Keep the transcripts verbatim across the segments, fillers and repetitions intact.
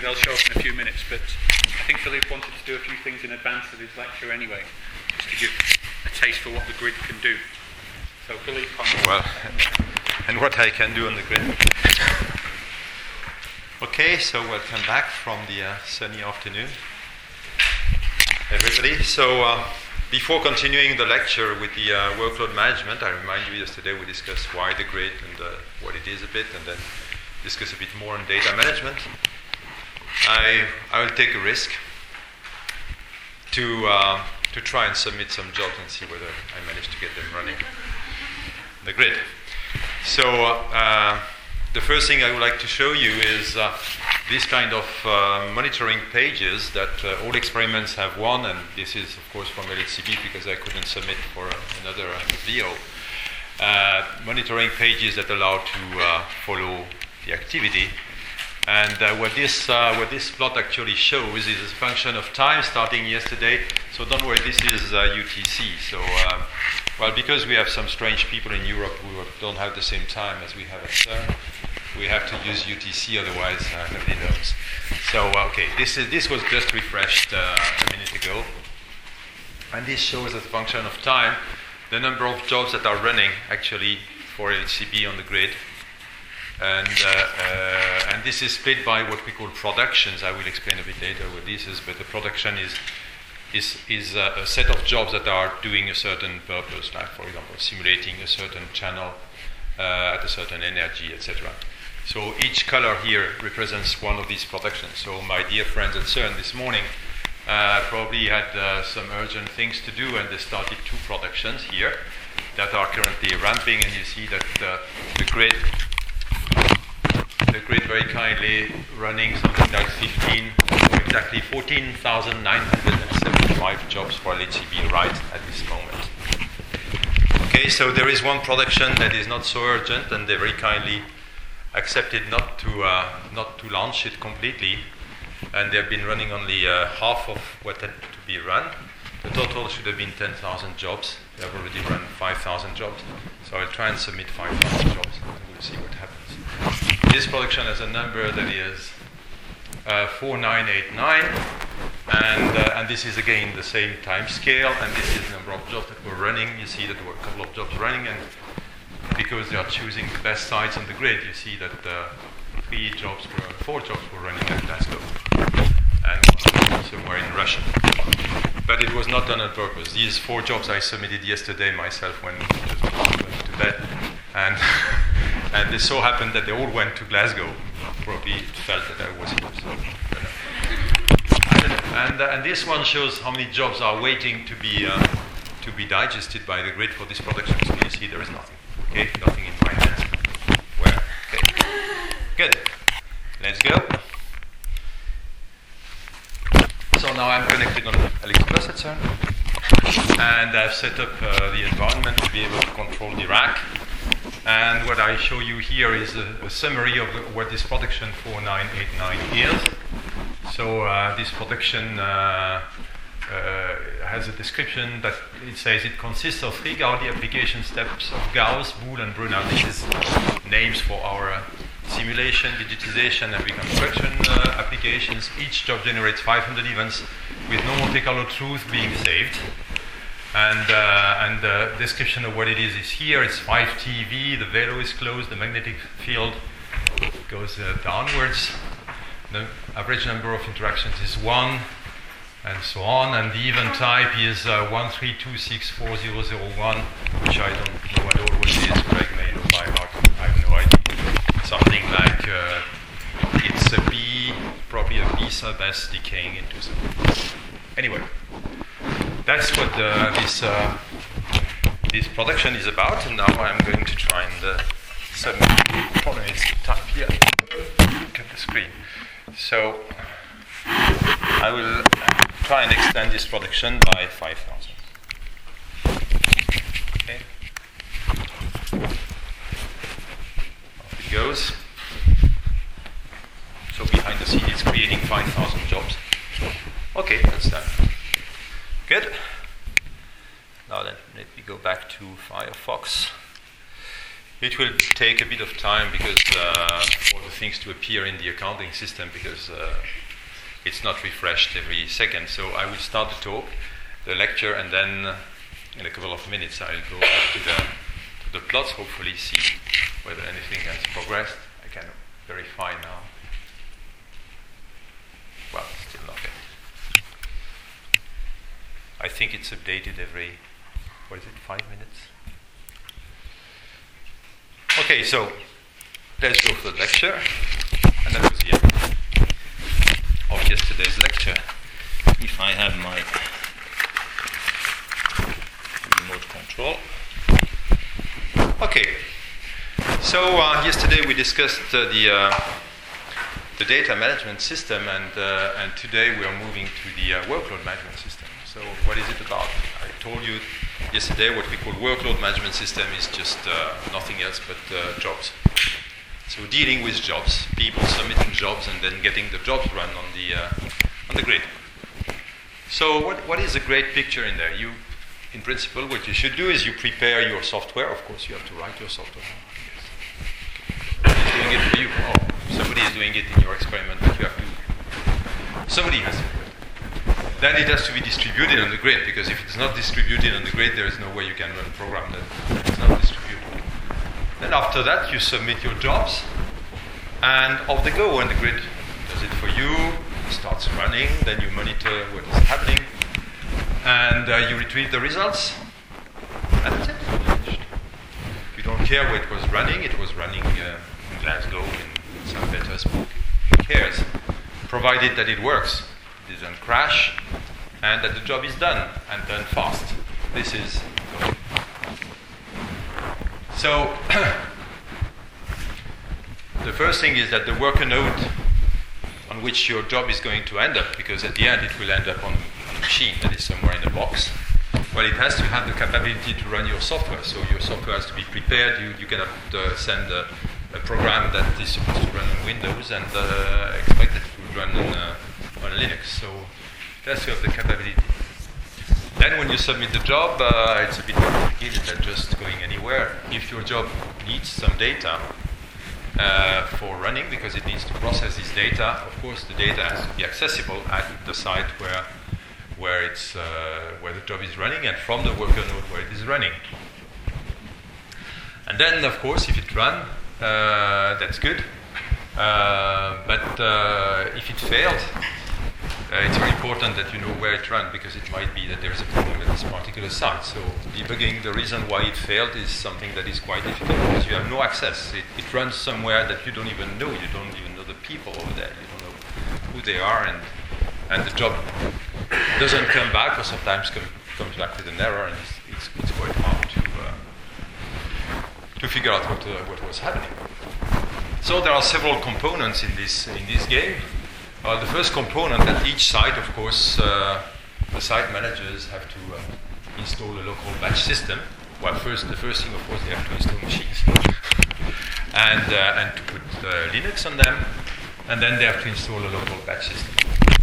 they'll show up in a few minutes, but I think Philippe wanted to do a few things in advance of his lecture anyway, just to give a taste for what the grid can do. So Philippe, come well, and what I can do on the grid. Okay, so welcome back from the uh, sunny afternoon, everybody. So uh, before continuing the lecture with the uh, workload management, I remind you yesterday we discussed why the grid and uh, what it is a bit, and then discuss a bit more on data management. I I will take a risk to uh, to try and submit some jobs and see whether I manage to get them running the grid. So uh, the first thing I would like to show you is uh, this kind of uh, monitoring pages that uh, all experiments have one, and this is of course from L H C B because I couldn't submit for uh, another uh, V O. Uh, monitoring pages that allow to uh, follow the activity. And uh, what this uh, what this plot actually shows is a function of time starting yesterday. So don't worry, this is uh, U T C. So um, well, because we have some strange people in Europe who don't have the same time as we have at CERN, we have to use U T C, otherwise uh, nobody knows. So uh, okay, this is this was just refreshed uh, a minute ago, and this shows as a function of time the number of jobs that are running actually for L H C B on the grid. And, uh, uh, and this is split by what we call productions. I will explain a bit later what this is, but the production is is, is uh, a set of jobs that are doing a certain purpose, like, for example, simulating a certain channel uh, at a certain energy, et cetera. So each color here represents one of these productions. So my dear friends at CERN this morning uh, probably had uh, some urgent things to do, and they started two productions here that are currently ramping, and you see that uh, the grid the grid very kindly running something like fifteen, exactly fourteen thousand nine hundred seventy-five jobs for L H C B right at this moment. Okay, so there is one production that is not so urgent, and they very kindly accepted not to uh, not to launch it completely, and they've been running only uh, half of what had to be run. The total should have been ten thousand jobs. They have already run five thousand jobs, so I'll try and submit five thousand jobs, and we'll see what happens. This production has a number that is uh, four nine eight nine, and uh, and this is again the same time scale, and this is the number of jobs that were running. You see that there were a couple of jobs running, and because they are choosing the best sites on the grid, you see that uh, three jobs were, four jobs were running at Glasgow, and one somewhere in Russia. But it was not done on purpose. These four jobs I submitted yesterday myself when just went to bed, and and it so happened that they all went to Glasgow. Probably felt that I was here. So, I don't know. And uh, and this one shows how many jobs are waiting to be uh, to be digested by the grid for this production. So you see there is nothing. Okay, nothing in my hands. Well, okay, good. Let's go. So now I'm connected on L X Plus at CERN, and I've set up uh, the environment to be able to control the rack. And what I show you here is a, a summary of the, what this production four nine eight nine is. So uh, this production uh, uh, has a description that it says it consists of three Gaudi application steps of Gauss, Boole, and Brunner. This is names for our uh, simulation, digitization, and reconstruction uh, applications. Each job generates five hundred events with no Monte Carlo truth being saved. And uh, and the description of what it is is here. It's five T V, the velo is closed, the magnetic field goes uh, downwards. The average number of interactions is one, and so on. And the event type is uh, one three two six four zero zero one, which I don't know at all what it is. Greg may know by heart. I have no idea. Something like uh, it's a B, probably a B sub S decaying into something. Anyway. That's what uh, this uh, this production is about, and now I'm going to try and uh, submit. The problem is type here. Look at the screen. So I will try and extend this production by five thousand. Okay. Off it goes. So behind the scene, it's creating five thousand jobs. Okay, that's done. Good. Now then, let me go back to Firefox. It will take a bit of time because uh, all the things to appear in the accounting system because uh, it's not refreshed every second. So I will start the talk, the lecture, and then uh, in a couple of minutes I'll go back to the, to the plots, hopefully see whether anything has progressed. I can verify now. Well, still nothing. I think it's updated every, what is it, five minutes? Okay, so let's go for the lecture. And that was the end of yesterday's lecture. If I have my remote control. Okay, so uh, yesterday we discussed uh, the uh, the data management system, and uh, and today we are moving to the uh, workload management system. So what is it about? I told you yesterday what we call workload management system is just uh, nothing else but uh, jobs. So dealing with jobs, people submitting jobs and then getting the jobs run on the uh, on the grid. So what what is a great picture in there? You, in principle, what you should do is you prepare your software. Of course, you have to write your software. Yes. Somebody is doing it for you. Oh, somebody is doing it in your experiment, but you have to. Somebody has to do it. Then it has to be distributed on the grid, because if it's not distributed on the grid, there is no way you can run a program that is not distributed. Then after that, you submit your jobs, and off they go, and the grid does it for you, starts running, then you monitor what is happening, and uh, you retrieve the results, and that's it. You don't care where it was running. It was running uh, in Glasgow, in Saint Petersburg. Who cares? Provided that it works. It doesn't crash, and that the job is done, and done fast. This is so. The first thing is that the worker node on which your job is going to end up, because at the end it will end up on a machine that is somewhere in a box. Well, it has to have the capability to run your software. So your software has to be prepared. You you cannot uh, send a, a program that is supposed to run on Windows and uh, expect it to run on. Uh, on Linux, so it has to have the capability. Then when you submit the job, uh, it's a bit more complicated than just going anywhere. If your job needs some data uh, for running, because it needs to process this data, of course the data has to be accessible at the site where where it's uh, where the job is running, and from the worker node where it is running. And then, of course, if it runs, uh, that's good. Uh, but uh, if it failed, Uh, it's very important that you know where it ran, because it might be that there is a problem at this particular site. So debugging the reason why it failed is something that is quite difficult, because you have no access. It, it runs somewhere that you don't even know. You don't even know the people over there. You don't know who they are, and and the job doesn't come back, or sometimes come, comes back with an error, and it's, it's, it's quite hard to uh, to figure out what uh, what was happening. So there are several components in this in this game. Well, the first component at each site, of course, uh, the site managers have to uh, install a local batch system. Well, first, the first thing, of course, they have to install machines and uh, and to put uh, Linux on them, and then they have to install a local batch system.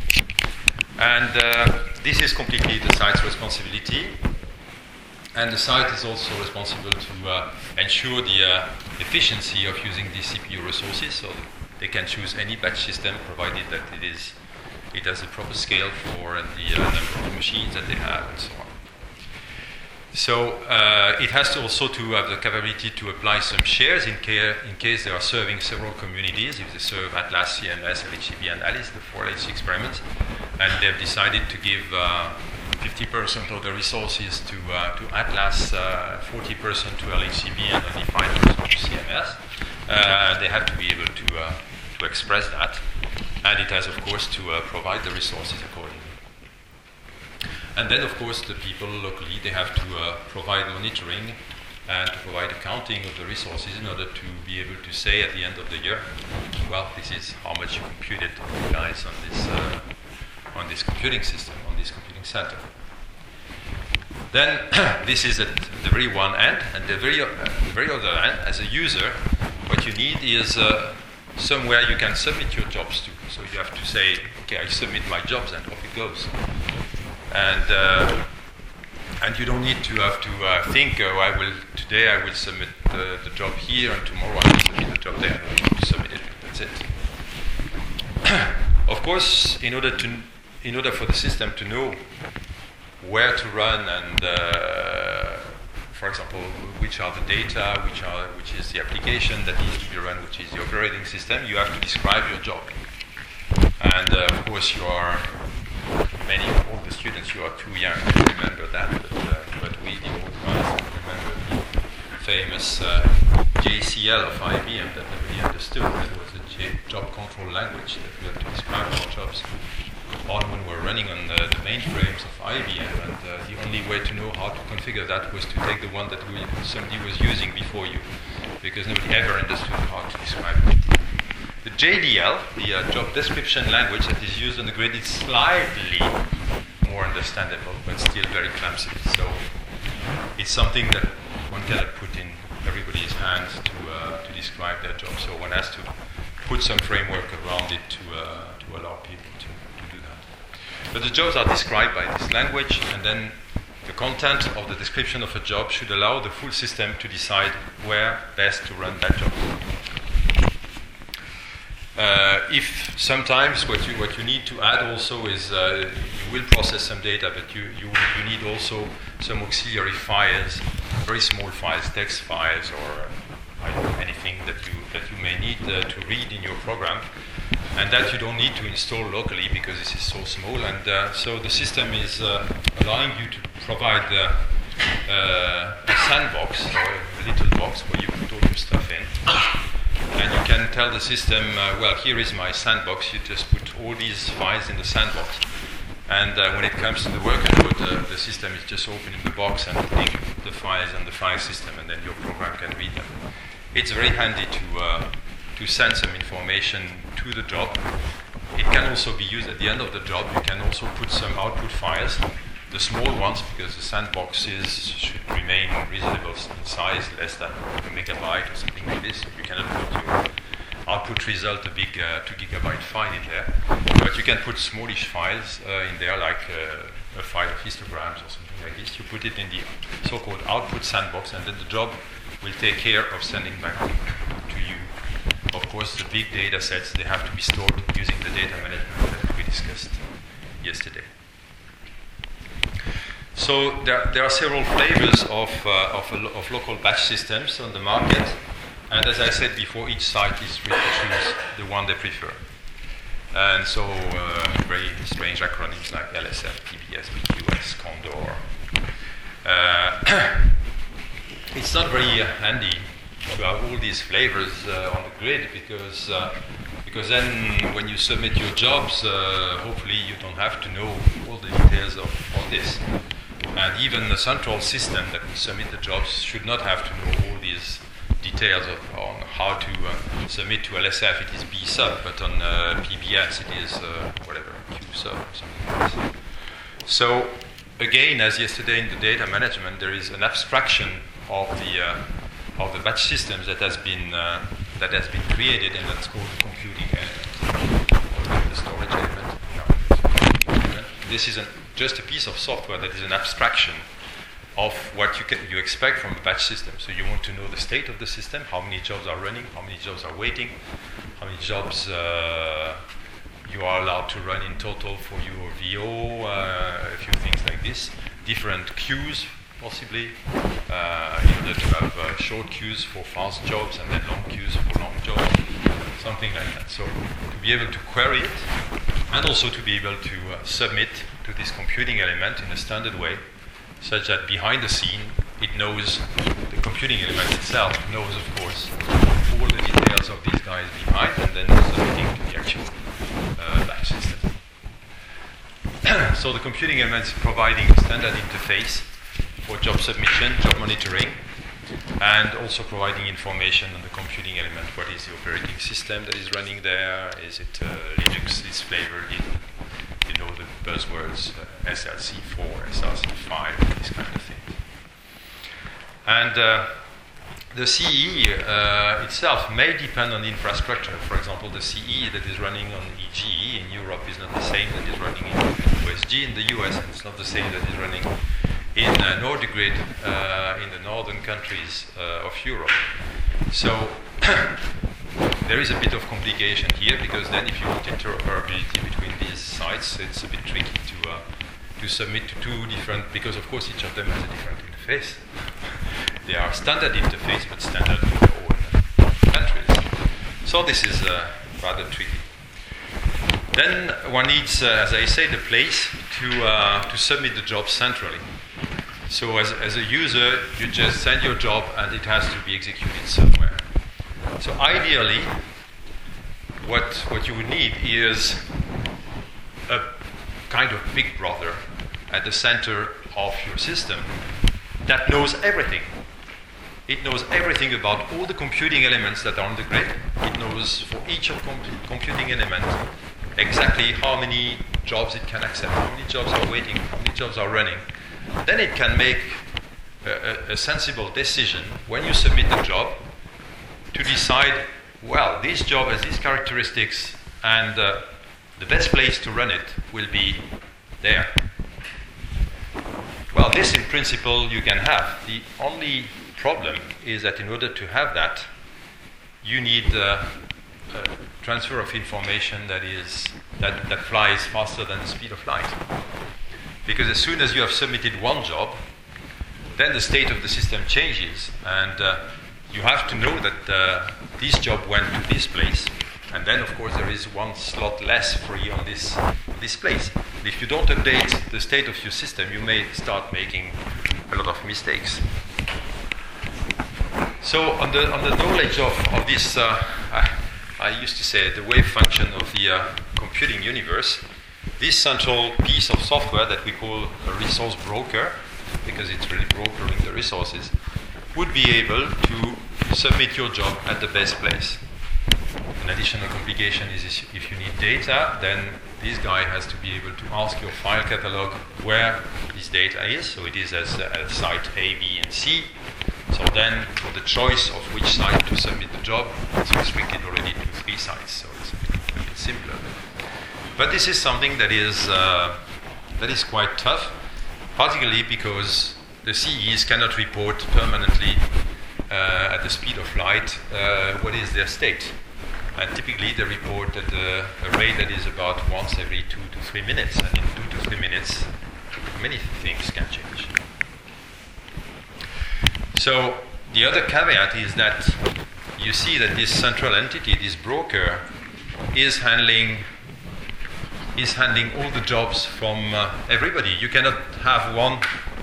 And uh, this is completely the site's responsibility. And the site is also responsible to uh, ensure the uh, efficiency of using the C P U resources. So they can choose any batch system, provided that it is it has a proper scale for the uh, number of machines that they have, and so on. So uh, it has to also to have the capability to apply some shares in, care, in case they are serving several communities. If they serve Atlas, C M S, L H C B, and Alice, the four L H C experiments, and they've decided to give uh, fifty percent of the resources to uh, to Atlas, uh, forty percent to L H C B, and only five percent to C M S. Uh, they have to be able to uh, to express that, and it has, of course, to uh, provide the resources accordingly. And then, of course, the people locally, they have to uh, provide monitoring and to provide accounting of the resources in order to be able to say at the end of the year, well, this is how much you computed, guys, on this uh, on this computing system, on this computing center. Then this is at the very one end, and the very uh, the very other end, as a user, what you need is uh, somewhere you can submit your jobs to. So you have to say, okay, I submit my jobs, and off it goes. And uh, and you don't need to have to uh, think, oh, I will today I will submit the, the job here, and tomorrow I will submit the job there. I will submit it. That's it. Of course, in order to, in order for the system to know where to run and, uh, for example, which are the data, which are which is the application that needs to be run, which is the operating system, you have to describe your job. And uh, of course, you are many of all the students, you are too young to remember that, but, uh, but we, the old ones, remember the famous uh, J C L of I B M that nobody understood. That was a J- job control language that we had to describe our jobs on when we were running on the, the mainframes of I B M, and uh, the only way to know how to configure that was to take the one that we, somebody was using before you, because nobody ever understood how to describe it. The J D L, the uh, job description language that is used on the grid, is slightly more understandable, but still very clumsy. So it's something that one cannot put in everybody's hands to uh, to describe their job. So one has to put some framework around it to uh, to allow people to, to do that. But the jobs are described by this language, and then the content of the description of a job should allow the full system to decide where best to run that job. Uh, if sometimes what you what you need to add also is uh, you will process some data, but you, you you need also some auxiliary files, very small files, text files, or I don't know, anything that you that you may need uh, to read in your program, and that you don't need to install locally because this is so small. And uh, so the system is uh, allowing you to provide uh, uh, a sandbox or a little box where you put all your stuff in. And you can tell the system, uh, well, here is my sandbox. You just put all these files in the sandbox. And uh, when it comes to the workload, uh, the system is just opening the box and putting the files in the file system, and then your program can read them. It's very handy to, uh, to send some information to the job. It can also be used at the end of the job. You can also put some output files, the small ones, because the sandboxes should remain reasonable in size, less than a megabyte or something like this. You cannot put your output result, a big uh, two gigabyte file in there. But you can put smallish files uh, in there, like uh, a file of histograms or something like this. You put it in the so-called output sandbox, and then the job will take care of sending back to you. Of course, the big data sets, they have to be stored using the data management that we discussed yesterday. So there, there are several flavors of, uh, of, a, of local batch systems on the market, and as I said before, each site is free to choose the one they prefer. And so uh, very strange acronyms like L S F, P B S, B Q S, Condor. Uh, it's not very uh, handy to have all these flavors uh, on the grid, because uh, because then when you submit your jobs, uh, hopefully you don't have to know all the details of all this. And even the central system that will submit the jobs should not have to know all these details of, on how to uh, submit to L S F. It is B sub, but on uh, P B S it is uh, whatever, Q sub or something like this. So again, as yesterday in the data management, there is an abstraction of the uh, of the batch systems that has been uh, that has been created, and that's called the computing element, or the storage element. No, this is an just a piece of software that is an abstraction of what you can you expect from a batch system. So you want to know the state of the system, how many jobs are running, how many jobs are waiting, how many jobs uh, you are allowed to run in total for your V O, uh, a few things like this, different queues possibly, uh, in order to have uh, short queues for fast jobs and then long queues for long jobs, something like that. So to be able to query it, and also to be able to uh, submit to this computing element in a standard way, such that behind the scene it knows, the computing element itself knows, of course, all the details of these guys behind, and then submitting to the actual uh, batch system. So the computing element is providing a standard interface for job submission, job monitoring, and also providing information on the computing element. What is the operating system that is running there? Is it uh, Linux? Is flavored in, you know, the buzzwords uh, S L C four, S L C five, this kind of thing. And uh, the C E uh, itself may depend on the infrastructure. For example, the C E that is running on E G E in Europe is not the same that is running in O S G in the U S, and it's not the same that is running in uh, Nordigrid uh, in the northern countries uh, of Europe. So there is a bit of complication here, because then if you want interoperability between these sites, it's a bit tricky to uh, to submit to two different, because of course each of them has a different interface. They are standard interface, but standard in their own countries. So this is uh, rather tricky. Then one needs, uh, as I said, a place to uh, to submit the job centrally. So as, as a user, you just send your job and it has to be executed somewhere. So ideally, what what you would need is a kind of big brother at the center of your system that knows everything. It knows everything about all the computing elements that are on the grid. It knows for each of com- computing element exactly how many jobs it can accept, how many jobs are waiting, how many jobs are running. Then it can make a, a, a sensible decision when you submit the job to decide, well, this job has these characteristics, and uh, the best place to run it will be there. Well, this in principle you can have. The only problem is that in order to have that, you need uh, a transfer of information that is that, that flies faster than the speed of light. Because as soon as you have submitted one job, then the state of the system changes, and uh, you have to know that uh, this job went to this place, and then of course there is one slot less free on this this place. And if you don't update the state of your system, you may start making a lot of mistakes. So on the on the knowledge of, of this, uh, I, I used to say the wave function of the uh, computing universe, this central piece of software that we call a resource broker, because it's really brokering the resources, would be able to submit your job at the best place. An additional complication is if you need data, then this guy has to be able to ask your file catalog where this data is. So it is as at site A, B, and C. So then for the choice of which site to submit the job, it's restricted already to three sites. So it's a bit simpler. But this is something that is uh, that is quite tough, particularly because the C Es cannot report permanently uh, at the speed of light uh, what is their state. And typically they report at a, a rate that is about once every two to three minutes. And in two to three minutes, many things can change. So the other caveat is that you see that this central entity, this broker, is handling is handling all the jobs from uh, everybody. You cannot have one.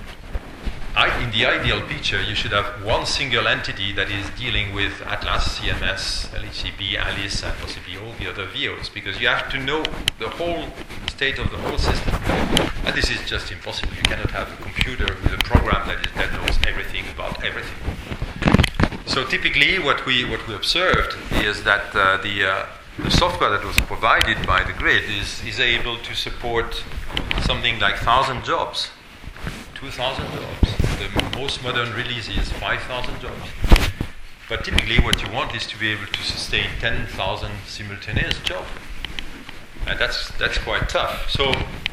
I, in the ideal picture, you should have one single entity that is dealing with Atlas, C M S, L H C B, Alice, and possibly all the other V Os, because you have to know the whole state of the whole system. And this is just impossible. You cannot have a computer with a program that, is, that knows everything about everything. So typically, what we what we observed is that uh, the uh, the software that was provided by the grid is is able to support something like one thousand jobs, two thousand jobs. The most modern release is five thousand jobs. But typically what you want is to be able to sustain ten thousand simultaneous jobs. And that's that's quite tough. So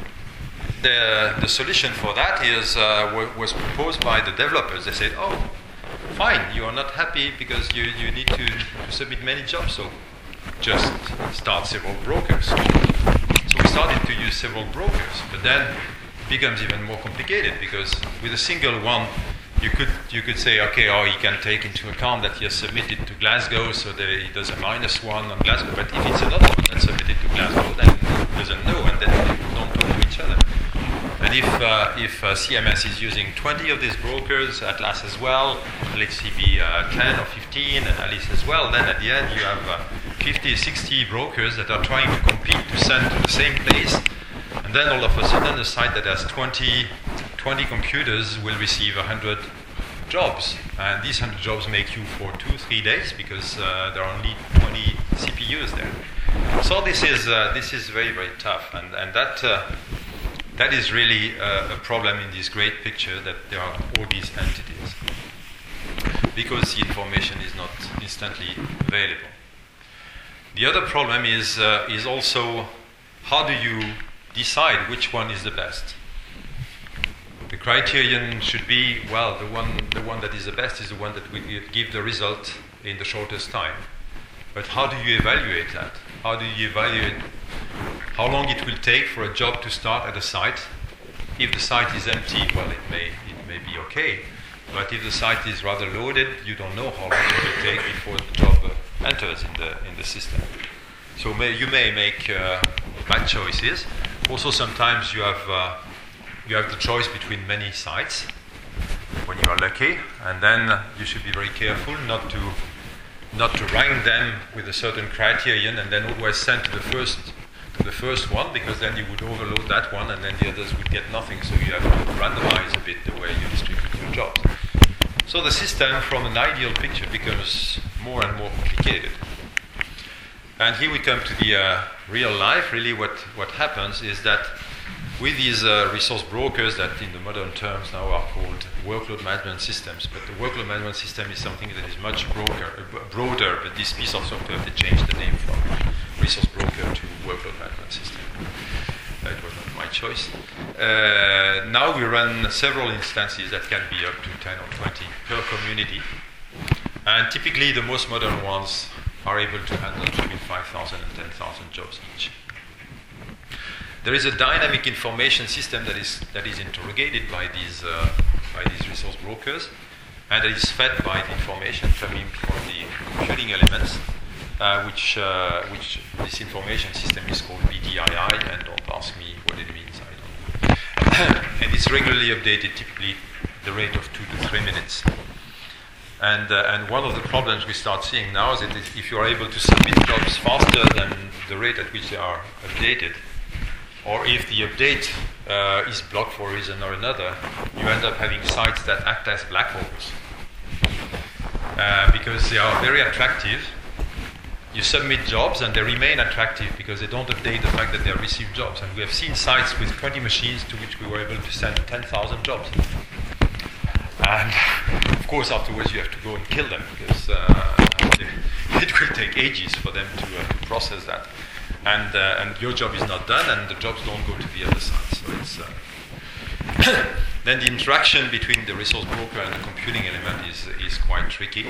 the the solution for that is uh, w- was proposed by the developers. They said, oh, fine, you are not happy because you, you need to, to submit many jobs, so just start several brokers. So we started to use several brokers, but then becomes even more complicated, because with a single one you could you could say, okay, oh, he can take into account that he has submitted to Glasgow, so that he does a minus one on Glasgow. But if it's another one that's submitted to Glasgow, then he doesn't know, and then they don't talk to each other. And if uh, if uh, C M S is using twenty of these brokers, Atlas as well, L H C B uh, ten or fifteen, and Alice as well, then at the end you have uh, fifty, sixty brokers that are trying to compete to send to the same place. And then all of a sudden, a site that has twenty, twenty computers will receive one hundred jobs. And these one hundred jobs make you for two, three days, because uh, there are only twenty C P Us there. So this is uh, this is very, very tough. And, and that uh, that is really uh, a problem in this great picture, that there are all these entities, because the information is not instantly available. The other problem is uh, is also, how do you decide which one is the best? The criterion should be, well, the one, the one that is the best is the one that will give the result in the shortest time. But how do you evaluate that? How do you evaluate how long it will take for a job to start at a site? If the site is empty, well, it may, it may be okay. But if the site is rather loaded, you don't know how long it will take before the job uh, enters in the, in the system. So may, you may make uh, bad choices. Also, sometimes you have, uh, you have the choice between many sites when you are lucky, and then uh, you should be very careful not to not to rank them with a certain criterion and then always send to the first to the first one, because then you would overload that one and then the others would get nothing. So you have to randomize a bit the way you distribute your jobs. So the system from an ideal picture becomes more and more complicated. And here we come to the uh, real life. Really what, what happens is that with these uh, resource brokers that in the modern terms now are called workload management systems, but the workload management system is something that is much broader, uh, broader but this piece of software, they changed the name from resource broker to workload management system. Uh, it was not my choice. Uh, now we run several instances that can be up to ten or twenty per community. And typically the most modern ones are able to handle between five thousand and ten thousand jobs each. There is a dynamic information system that is that is interrogated by these uh, by these resource brokers, and that is fed by the information coming from the computing elements, uh, which uh, which this information system is called B D I I, and don't ask me what it means, I don't know. And it's regularly updated, typically the rate of two to three minutes. And uh, and one of the problems we start seeing now is that if you are able to submit jobs faster than the rate at which they are updated, or if the update uh, is blocked for a reason or another, you end up having sites that act as black holes. Uh, because they are very attractive. You submit jobs and they remain attractive because they don't update the fact that they have received jobs. And we have seen sites with twenty machines to which we were able to send ten thousand jobs. And of course afterwards you have to go and kill them, because uh, it will take ages for them to uh, process that. And, uh, and your job is not done, and the jobs don't go to the other side. So it's uh then the interaction between the resource broker and the computing element is is quite tricky.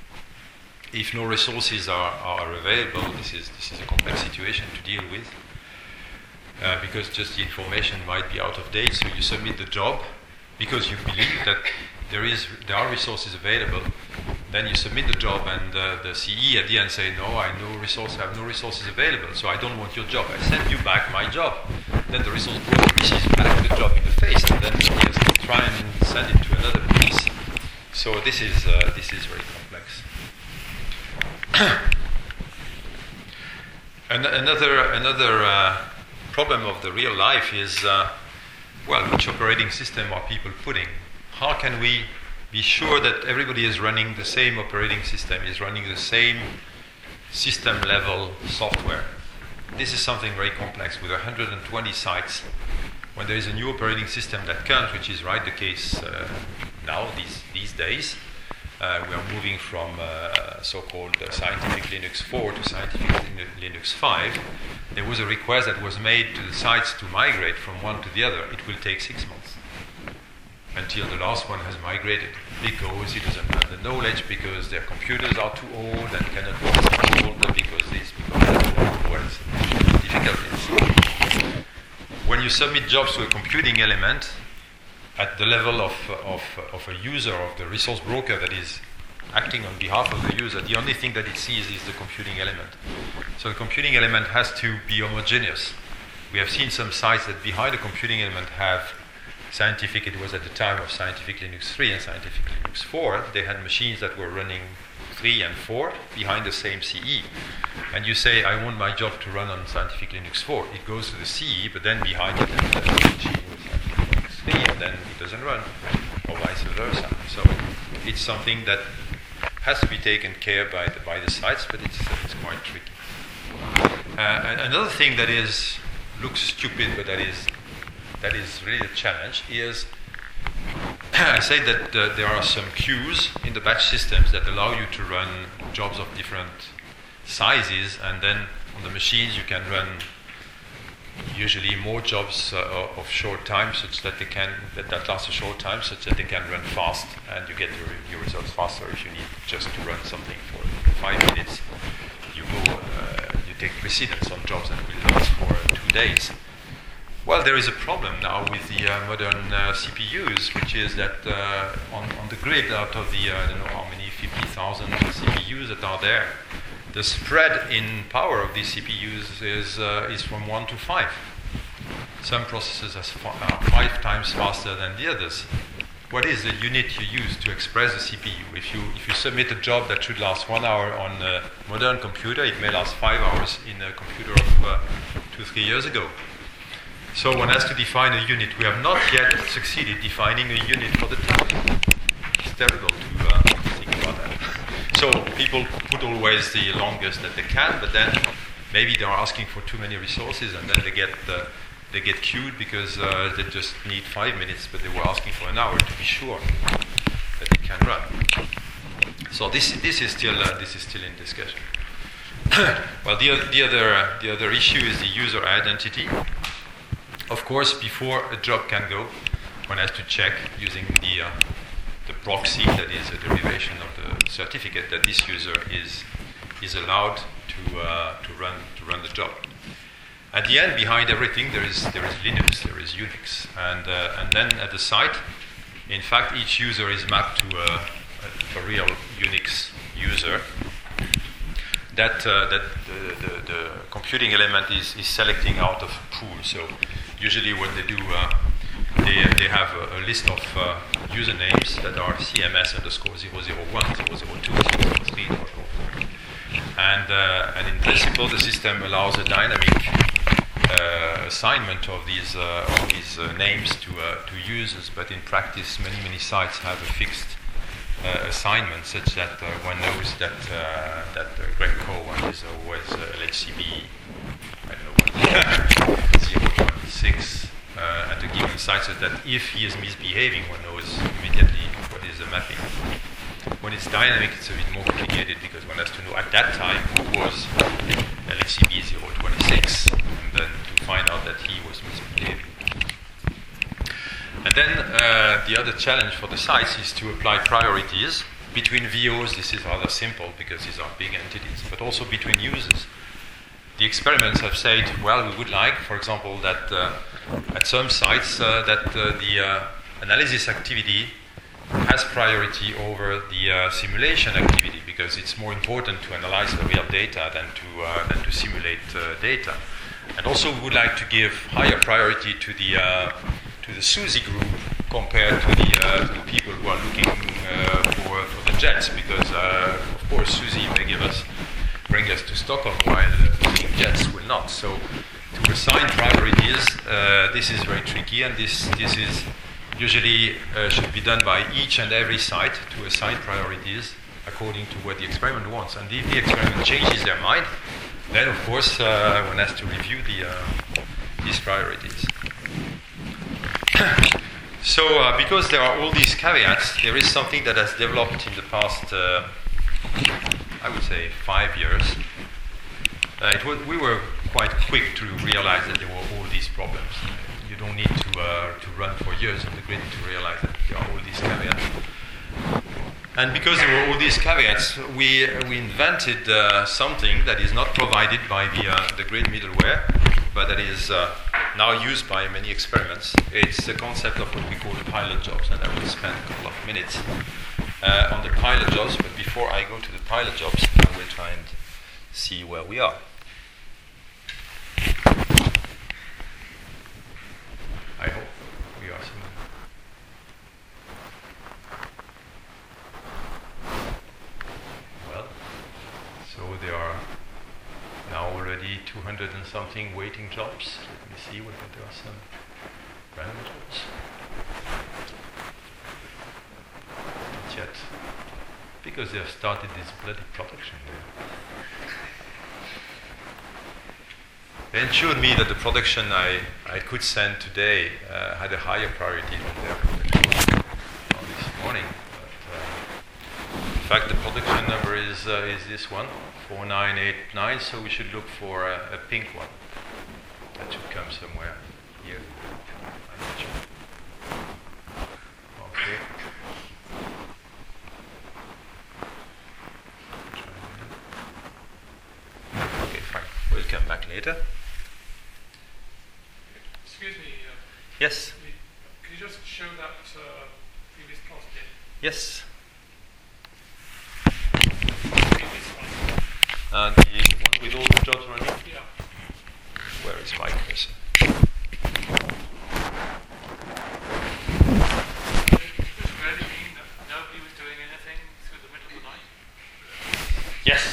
If no resources are, are available, this is this is a complex situation to deal with, uh, because just the information might be out of date. So you submit the job because you believe that there is there are resources available. Then you submit the job, and uh, the C E at the end say, no, I no resource, have no resources available, so I don't want your job. I send you back my job. Then the resource broker receives back the job in the face, and then he has to try and send it to another piece. So this is uh, this is very complex. An- another another uh, problem of the real life is, uh, well, which operating system are people putting? How can we be sure that everybody is running the same operating system, is running the same system level software? This is something very complex with one hundred twenty sites. When there is a new operating system that comes, which is right the case uh, now, these, these days, uh, we are moving from uh, so-called uh, Scientific Linux four to Scientific Linux five. There was a request that was made to the sites to migrate from one to the other. It will take six months until the last one has migrated, because it doesn't have the knowledge, because their computers are too old and cannot be installed, because this, because that, well, it's difficulties. When you submit jobs to a computing element at the level of, of, of a user, of the resource broker that is acting on behalf of the user, the only thing that it sees is the computing element. So the computing element has to be homogeneous. We have seen some sites that behind the computing element have Scientific, it was at the time of Scientific Linux three and Scientific Linux four, they had machines that were running three and four behind the same C E. And you say, I want my job to run on Scientific Linux four. It goes to the C E, but then behind it there's a machine with Scientific Linux three, and then it doesn't run, or vice versa. So it, it's something that has to be taken care by the, by the sites, but it's, it's quite tricky. Uh, another thing that is looks stupid, but that is that is really a challenge, is I say that uh, there are some queues in the batch systems that allow you to run jobs of different sizes, and then on the machines you can run usually more jobs uh, of short time, such that they can that, that last a short time, such that they can run fast, and you get your, your results faster. If you need just to run something for five minutes, you go, uh, you take precedence on jobs that will last for uh, two days. Well, there is a problem now with the uh, modern uh, C P Us, which is that uh, on, on the grid, out of the uh, I don't know how many fifty thousand C P Us that are there, the spread in power of these C P Us is uh, is from one to five. Some processors are fa- uh, five times faster than the others. What is the unit you use to express the C P U? If you if you submit a job that should last one hour on a modern computer, it may last five hours in a computer of uh, two three years ago. So one has to define a unit. We have not yet succeeded defining a unit for the time. It's terrible to uh, think about that. So people put always the longest that they can, but then maybe they are asking for too many resources, and then they get uh, they get queued because uh, they just need five minutes, but they were asking for an hour to be sure that it can run. So this this is still uh, this is still in discussion. Well, the the other uh, the other issue is the user identity. Of course, before a job can go, one has to check using the uh, the proxy, that is a derivation of the certificate, that this user is is allowed to uh, to run to run the job. At the end, behind everything, there is there is Linux, there is Unix, and uh, and then at the site, in fact, each user is mapped to a, a, a real Unix user. That uh, that the, the, the computing element is, is selecting out of a pool. So usually what they do, uh, they they have a, a list of uh, usernames that are C M S underscore zero zero one, zero zero two, zero zero three, zero zero four. And uh, and in principle, the system allows a dynamic uh, assignment of these uh, of these uh, names to uh, to users. But in practice, many many sites have a fixed Uh, assignment, such that uh, one knows that uh, that uh, Greg Cohen is always uh, L H C B, I don't know what, zero point six uh, at a given site, so that if he is misbehaving, one knows immediately what is the mapping. When it's dynamic, it's a bit more complicated because one has to know at that time who was L H C B zero twenty-six, and then to find out that he was misbehaving. And then uh, the other challenge for the sites is to apply priorities between V Os. This is rather simple because these are big entities, but also between users. The experiments have said, well, we would like, for example, that uh, at some sites uh, that uh, the uh, analysis activity has priority over the uh, simulation activity because it's more important to analyze the real data than to uh, than to simulate uh, data. And also, we would like to give higher priority to the uh, to the SUSY group compared to the, uh, to the people who are looking uh, for, for the jets, because uh, of course SUSY may give us, bring us to Stockholm, while looking jets will not. So to assign priorities, uh, this is very tricky, and this this is usually uh, should be done by each and every site to assign priorities according to what the experiment wants. And if the experiment changes their mind, then of course uh, one has to review the uh, these priorities. So, uh, because there are all these caveats, there is something that has developed in the past, uh, I would say, five years. Uh, it was, we were quite quick to realize that there were all these problems. You don't need to uh, to run for years on the grid to realize that there are all these caveats. And because there were all these caveats, we we invented uh, something that is not provided by the uh, the grid middleware, but that is uh, now used by many experiments. It's the concept of what we call the pilot jobs, and I will spend a couple of minutes uh, on the pilot jobs. But before I go to the pilot jobs, I will try and see where we are. I hope we are somewhere. Well, so there are now already two hundred and something waiting jobs. Let me see whether there are some random jobs. Not yet. Because they have started this bloody production there. They ensured me that the production I, I could send today uh, had a higher priority than their production this morning. But, uh, in fact, the production number is uh, is this one, four nine eight nine, so we should look for a, a pink one. That should come somewhere here. I'm not sure. Okay. Okay, fine. We'll come back later. Excuse me. Uh, Yes. Can you just show that uh, previous plot again? Yes. Previous one. Uh, the one with all the jobs running. Yeah. Where is my cursor? Does really mean that nobody was doing anything through the middle of the night? Yes.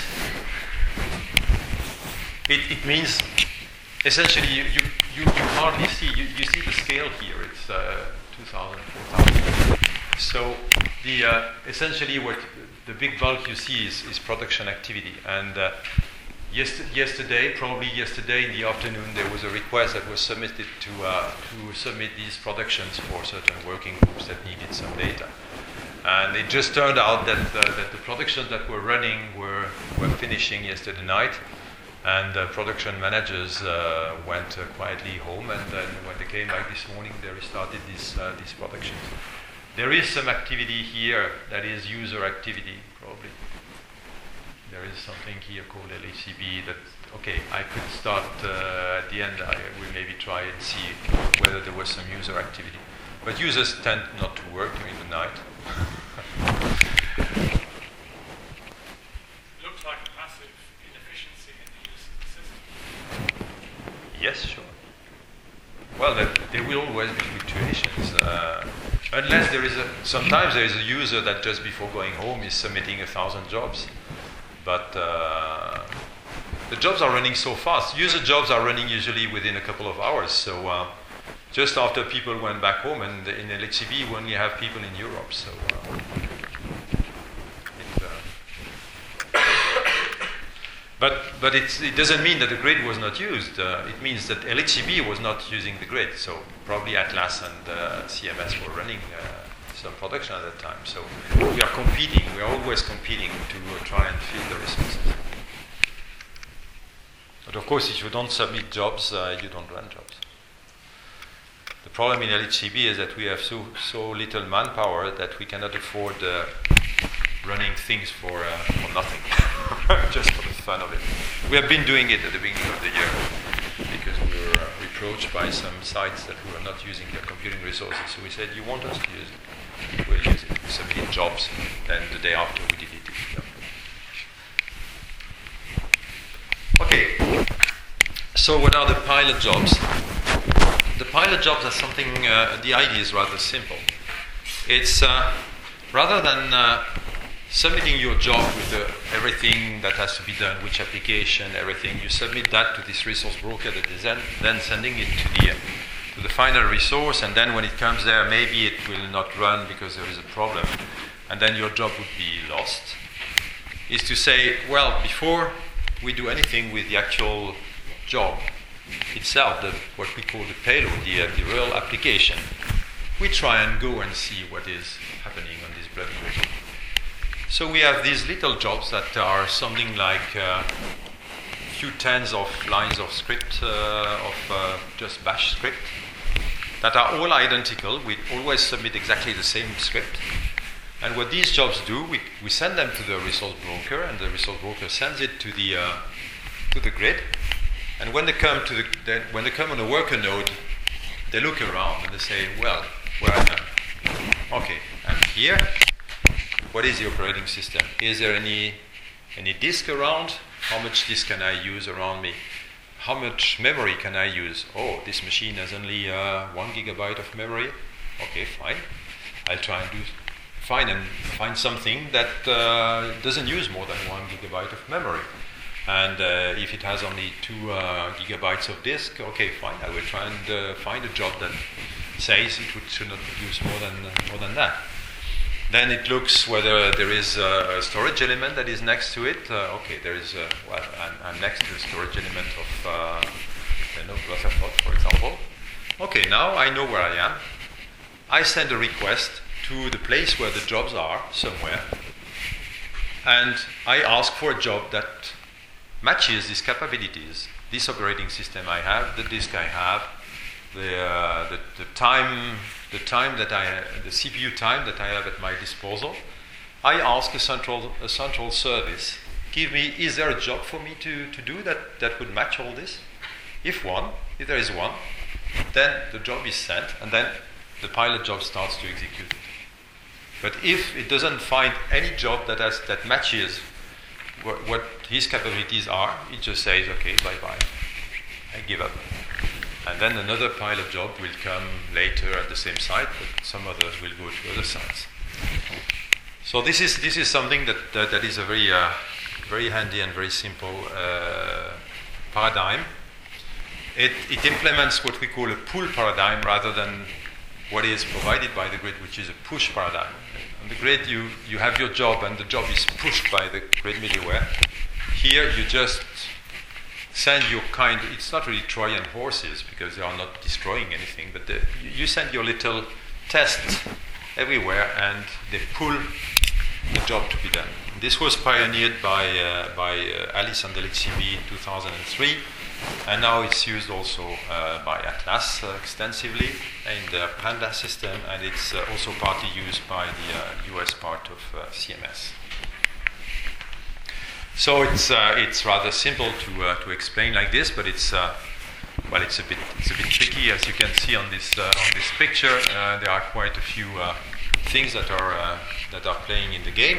It, it means essentially you, you, you, you hardly see, you, you see the scale here, it's uh, two thousand, four thousand. So the, uh, essentially what the big bulk you see is, is production activity. And uh, yester- yesterday, probably yesterday in the afternoon, there was a request that was submitted to, uh, to submit these productions for certain working groups that needed some data. And it just turned out that, uh, that the productions that were running were, were finishing yesterday night. And uh, production managers uh, went uh, quietly home, and then when they came back this morning, they restarted this, uh, these productions. There is some activity here that is user activity, probably. There is something here called L H C B that, okay, I could start uh, at the end, I will maybe try and see whether there was some user activity. But users tend not to work during the night. Looks like a massive inefficiency in the use of the system. Yes, sure. Well, there, there will always be fluctuations. Uh, unless there is a, sometimes there is a user that just before going home is submitting a thousand jobs. But uh, the jobs are running so fast. User jobs are running usually within a couple of hours. So uh, just after people went back home, and in L H C B we only have people in Europe. So uh, it, uh, but but it's, it doesn't mean that the grid was not used. Uh, it means that L H C B was not using the grid. So probably Atlas and uh, C M S were running uh, some production at that time. So we are competing. We are always competing to uh, try and fill the resources. But of course, if you don't submit jobs, uh, you don't run jobs. The problem in L H C B is that we have so so little manpower that we cannot afford uh, running things for uh, for nothing, just for the fun of it. We have been doing it at the beginning of the year because we were uh, reproached by some sites that we were not using their computing resources. So we said, "You want us to use it? We'll use it." We submitted jobs. Then the day after, we deleted it. Yeah. Okay. So what are the pilot jobs? The pilot jobs are something, uh, the idea is rather simple. It's uh, rather than uh, submitting your job with uh, everything that has to be done, which application, everything, you submit that to this resource broker that is then, then sending it to the, uh, to the final resource, and then when it comes there, maybe it will not run because there is a problem, and then your job would be lost. Is to say, well, before we do anything with the actual job itself, the, what we call the payload, the, uh, the real application, we try and go and see what is happening on this bloody grid. So we have these little jobs that are something like a few tens of lines of script, uh, of uh, just bash script, that are all identical. We always submit exactly the same script. And what these jobs do, we, we send them to the resource broker, and the resource broker sends it to the uh, to the grid. And when they come to the they, when they come on the worker node, they look around and they say, "Well, where am I? Okay, and here, what is the operating system? Is there any any disk around? How much disk can I use around me? How much memory can I use? Oh, this machine has only uh, one gigabyte of memory. Okay, fine. I'll try and do find and find something that uh, doesn't use more than one gigabyte of memory." And uh, if it has only two uh, gigabytes of disk, okay, fine. I will try and uh, find a job that says it would, should not produce more than uh, more than that. Then it looks whether there is a storage element that is next to it. Uh, okay, there is. Uh, well, I'm, I'm next to the storage element of, uh, I know, Rutherford, for example. Okay, now I know where I am. I send a request to the place where the jobs are somewhere, and I ask for a job that matches these capabilities. This operating system I have, the disk I have, the, uh, the, the time, the time that I, the C P U time that I have at my disposal. I ask a central, a central service, give me, is there a job for me to, to do that, that would match all this? If one, if there is one, then the job is sent, and then the pilot job starts to execute it. But if it doesn't find any job that has that matches what, what his capabilities are, it just says, okay, bye-bye, I give up. And then another pilot job will come later at the same site, but some others will go to other sites. So this is this is something that that, that is a very uh, very handy and very simple uh, paradigm. It, it implements what we call a pull paradigm rather than what is provided by the grid, which is a push paradigm. On the grid, you, you have your job, and the job is pushed by the grid middleware. Here, you just send your kind, it's not really Trojan horses, because they are not destroying anything, but the, you send your little tests everywhere, and they pull the job to be done. This was pioneered by, uh, by uh, Alice and L H C B in two thousand three. And now it's used also uh, by Atlas uh, extensively in the Panda system, and it's uh, also partly used by the uh, U S part of uh, C M S. So it's uh, it's rather simple to uh, to explain like this, but it's uh, well, it's a bit it's a bit tricky, as you can see on this uh, on this picture. Uh, there are quite a few uh, things that are uh, that are playing in the game.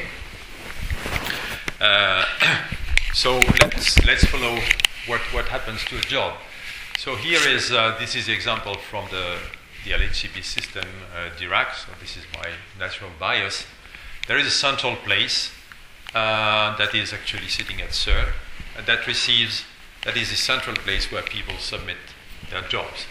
Uh, so let's let's follow. What, what happens to a job. So here is, uh, this is the example from the, the L H C B system, uh, Dirac, so this is my natural bias. There is a central place uh, that is actually sitting at CERN, and that receives, that is a central place where people submit their jobs.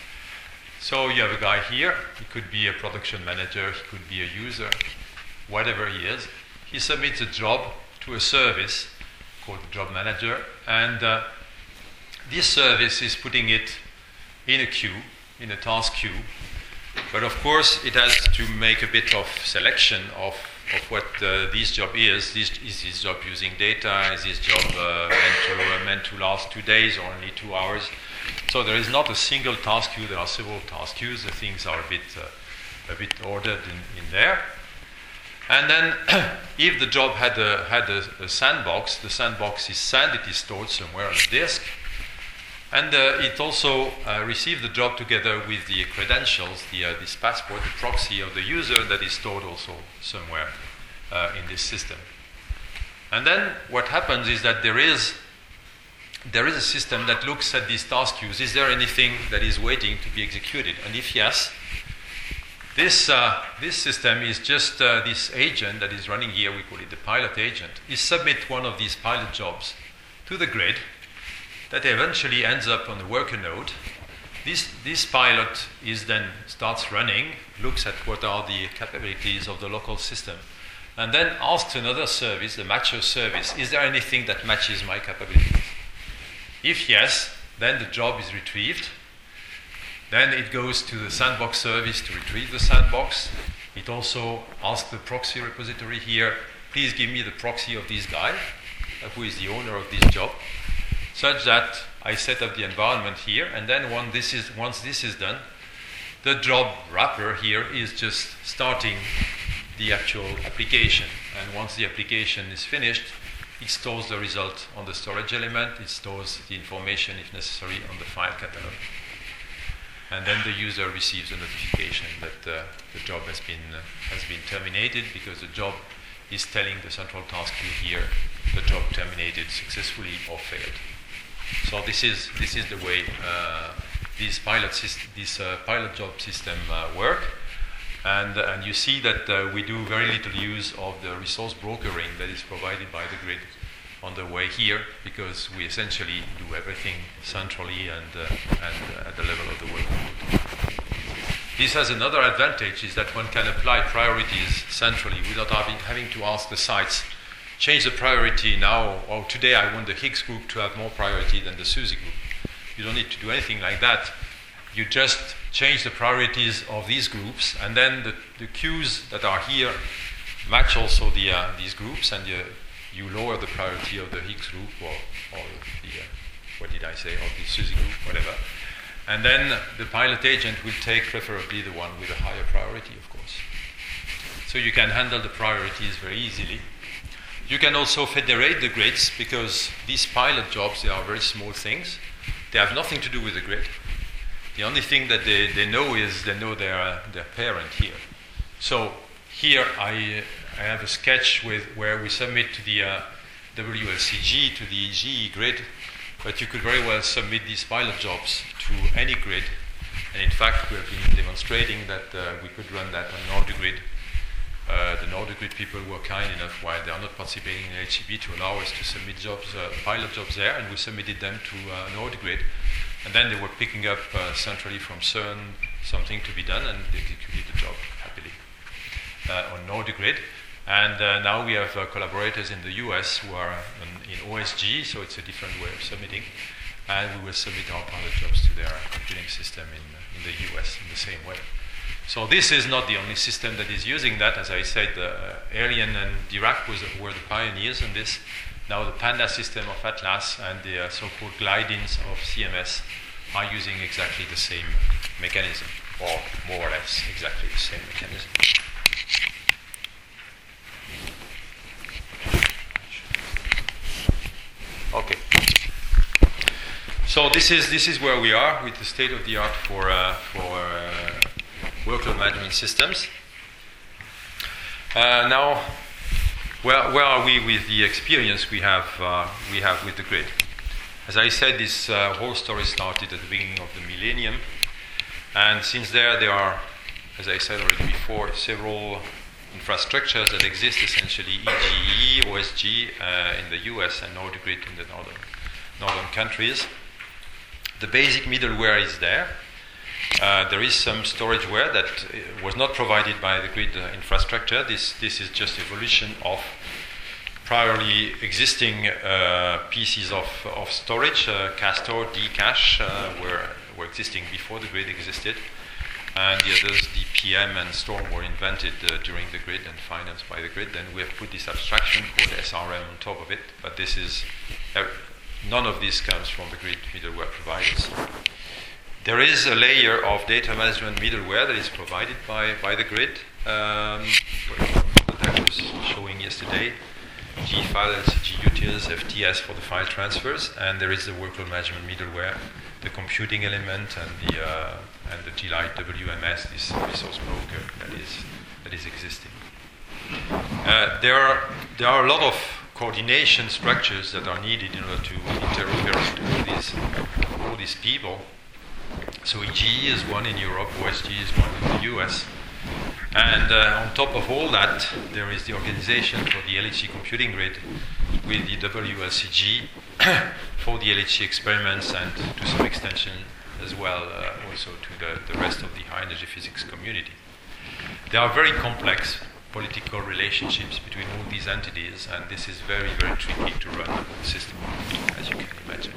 So you have a guy here, he could be a production manager, he could be a user, whatever he is. He submits a job to a service called the job manager, and uh, this service is putting it in a queue, in a task queue. But of course, it has to make a bit of selection of, of what uh, this job is. This, is this job using data? Is this job uh, meant, to, uh, meant to last two days or only two hours? So there is not a single task queue. There are several task queues. The things are a bit, uh, a bit ordered in, in there. And then, if the job had a, had a, a sandbox, the sandbox is sand, it is stored somewhere on a disk. And uh, it also uh, receives the job together with the credentials, the, uh, this passport, the proxy of the user that is stored also somewhere uh, in this system. And then what happens is that there is, there is a system that looks at these task queues. Is there anything that is waiting to be executed? And if yes, This, uh, this system is just uh, this agent that is running here, we call it the pilot agent, is submit one of these pilot jobs to the grid that eventually ends up on the worker node. This, this pilot is then starts running, looks at what are the capabilities of the local system, and then asks another service, the matcher service, is there anything that matches my capabilities? If yes, then the job is retrieved. Then it goes to the sandbox service to retrieve the sandbox. It also asks the proxy repository here, please give me the proxy of this guy, uh, who is the owner of this job, such that I set up the environment here, and then once this is, once this is done, the job wrapper here is just starting the actual application. And once the application is finished, it stores the result on the storage element, it stores the information, if necessary, on the file catalog. And then the user receives a notification that uh, the job has been uh, has been terminated, because the job is telling the central task queue here the job terminated successfully or failed. So this is this is the way uh, these pilot syst- this uh, pilot job system uh, work, and uh, and you see that uh, we do very little use of the resource brokering that is provided by the grid on the way here, because we essentially do everything centrally and, uh, and uh, at the level of the worker. This has another advantage, is that one can apply priorities centrally without having, having to ask the sites, change the priority now, or today I want the Higgs group to have more priority than the SUSY group. You don't need to do anything like that. You just change the priorities of these groups, and then the, the queues that are here match also the, uh, these groups, and you, you lower the priority of the Higgs group or, or the, uh, what did I say, or the SUSY group, whatever. And then the pilot agent will take preferably the one with a higher priority, of course. So you can handle the priorities very easily. You can also federate the grids, because these pilot jobs, they are very small things. They have nothing to do with the grid. The only thing that they, they know is they know their, uh, their parent here. So here I, I have a sketch with where we submit to the uh, W L C G, to the G E grid, but you could very well submit these pilot jobs to any grid. And in fact, we have been demonstrating that uh, we could run that on NordiGrid. Uh, the NordiGrid people were kind enough, while they are not participating in H C B, to allow us to submit jobs, uh, pilot jobs there, and we submitted them to uh, NordiGrid. And then they were picking up uh, centrally from CERN something to be done, and they executed the job happily uh, on NordiGrid. And uh, now we have uh, collaborators in the U S who are um, in O S G, so it's a different way of submitting. And we will submit our pilot jobs to their computing system in, in the U S in the same way. So this is not the only system that is using that. As I said, uh, Alien and Dirac was, were the pioneers in this. Now the Panda system of Atlas and the uh, so-called Glidins of C M S are using exactly the same mechanism, or more or less exactly the same mechanism. Okay. So this is this is where we are with the state of the art for uh, for uh, workload management systems. Uh, now, where where are we with the experience we have uh, we have with the grid? As I said, this uh, whole story started at the beginning of the millennium, and since there there are, as I said already before, several infrastructures that exist, essentially E G E, O S G uh, in the U S and NordiGrid in the northern northern countries. The basic middleware is there. Uh, there is some storageware that uh, was not provided by the grid uh, infrastructure. This this is just evolution of priorly existing uh, pieces of, of storage. Uh, Castor, Dcache uh, were were existing before the grid existed. And the others, D P M and Storm, were invented uh, during the grid and financed by the grid. Then we have put this abstraction called S R M on top of it, but this is uh, none of this comes from the grid middleware providers. There is a layer of data management middleware that is provided by, by the grid, um, that I was showing yesterday. G-File, L C G Utils, F T S for the file transfers, and there is the workload management middleware, the computing element, and the uh, and the G-Lite W M S, this resource broker that is that is existing. Uh, there are there are a lot of coordination structures that are needed in order to interoperate all these all these people. So E G E is one in Europe, O S G is one in the U S. And uh, on top of all that, there is the organization for the L H C computing grid with the W L C G for the L H C experiments, and to some extension as well uh, also to the, the rest of the high energy physics community. There are very complex political relationships between all these entities, and this is very, very tricky to run the system, as you can imagine.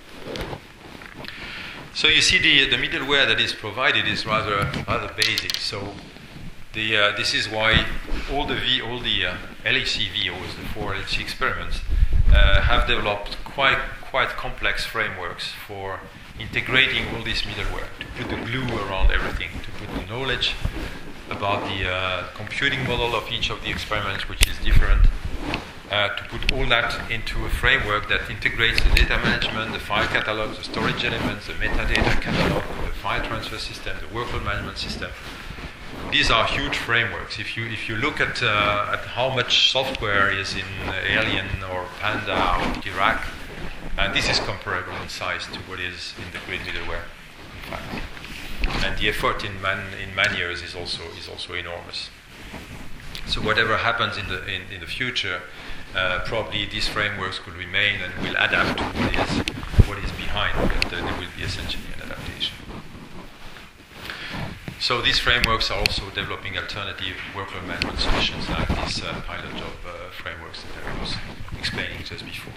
So you see the, the middleware that is provided is rather rather basic. So the, uh, this is why all the v, all the uh, L H C V Os, the four L H C experiments, uh, have developed quite quite complex frameworks for integrating all this middleware, to put the glue around everything, to put the knowledge about the uh, computing model of each of the experiments, which is different, uh, to put all that into a framework that integrates the data management, the file catalog, the storage elements, the metadata catalog, the file transfer system, the workload management system. These are huge frameworks. If you if you look at uh, at how much software is in Alien or Panda or Dirac, and this is comparable in size to what is in the grid middleware, in fact. And the effort in man in man years is also is also enormous. So whatever happens in the in, in the future, uh, probably these frameworks could remain and will adapt to what is what is behind, but uh, there will be essentially an adaptation. So these frameworks are also developing alternative workload management solutions like these uh, pilot job uh, frameworks that I was explaining just before.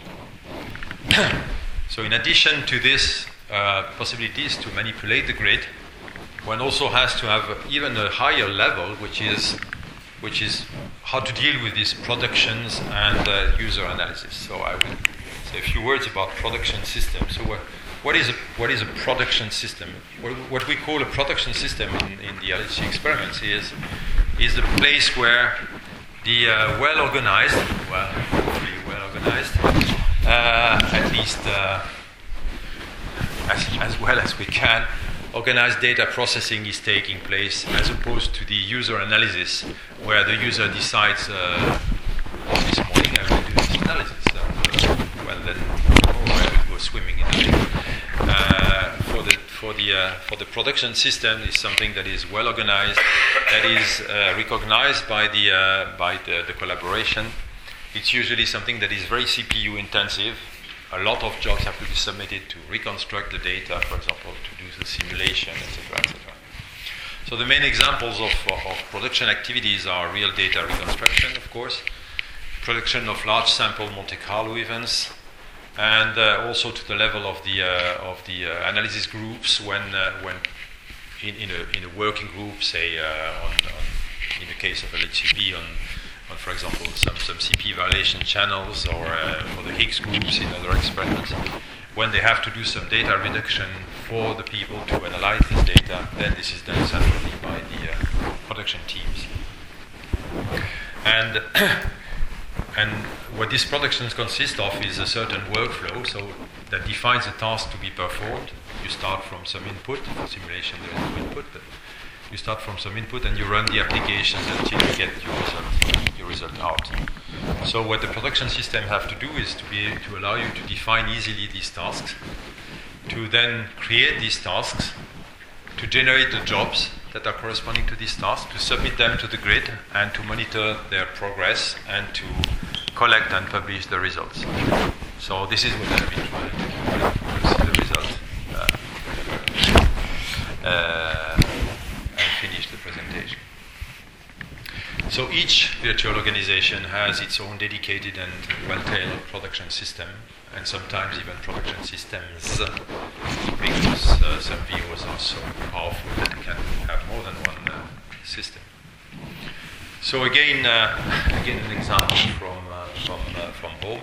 So in addition to this uh, possibilities to manipulate the grid, one also has to have even a higher level, which is which is how to deal with these productions and uh, user analysis. So I will say a few words about production systems. So what, what is a what is a production system? What, what we call a production system in, in the L H C experiments is is the place where the uh, well organized, well, hopefully well organized, uh, at least uh, as as well as we can, organized data processing is taking place, as opposed to the user analysis, where the user decides, uh, oh, this morning I will do this analysis. Uh, well, then, oh, I will go swimming in the lake. Uh, for the for the uh, for the production system is something that is well organized, that is uh, recognized by the uh, by the, the collaboration. It's usually something that is very C P U intensive. A lot of jobs have to be submitted to reconstruct the data, for example, to do the simulation, et cetera, et cetera. So the main examples of, of production activities are real data reconstruction, of course, production of large sample Monte Carlo events, and uh, also to the level of the uh, of the uh, analysis groups when uh, when in, in a in a working group, say uh, on, on in the case of L H C P on. On, for example, some, some C P violation channels, or uh, for the Higgs groups in other experiments, when they have to do some data reduction for the people to analyze this data, then this is done centrally by the uh, production teams. And and what these productions consist of is a certain workflow, so that defines a task to be performed. You start from some input. For simulation, there is no input, but you start from some input and you run the applications until you get your result, your result out. So what the production system have to do is to be to allow you to define easily these tasks, to then create these tasks, to generate the jobs that are corresponding to these tasks, to submit them to the grid, and to monitor their progress, and to collect and publish the results. So this is what I've been trying to do. You'll see the result. Uh, uh, finish the presentation. So each virtual organization has its own dedicated and well-tailored production system, and sometimes even production systems, because uh, some V Os are so powerful that they can have more than one uh, system. So again, uh, again an example from uh, from uh, from home.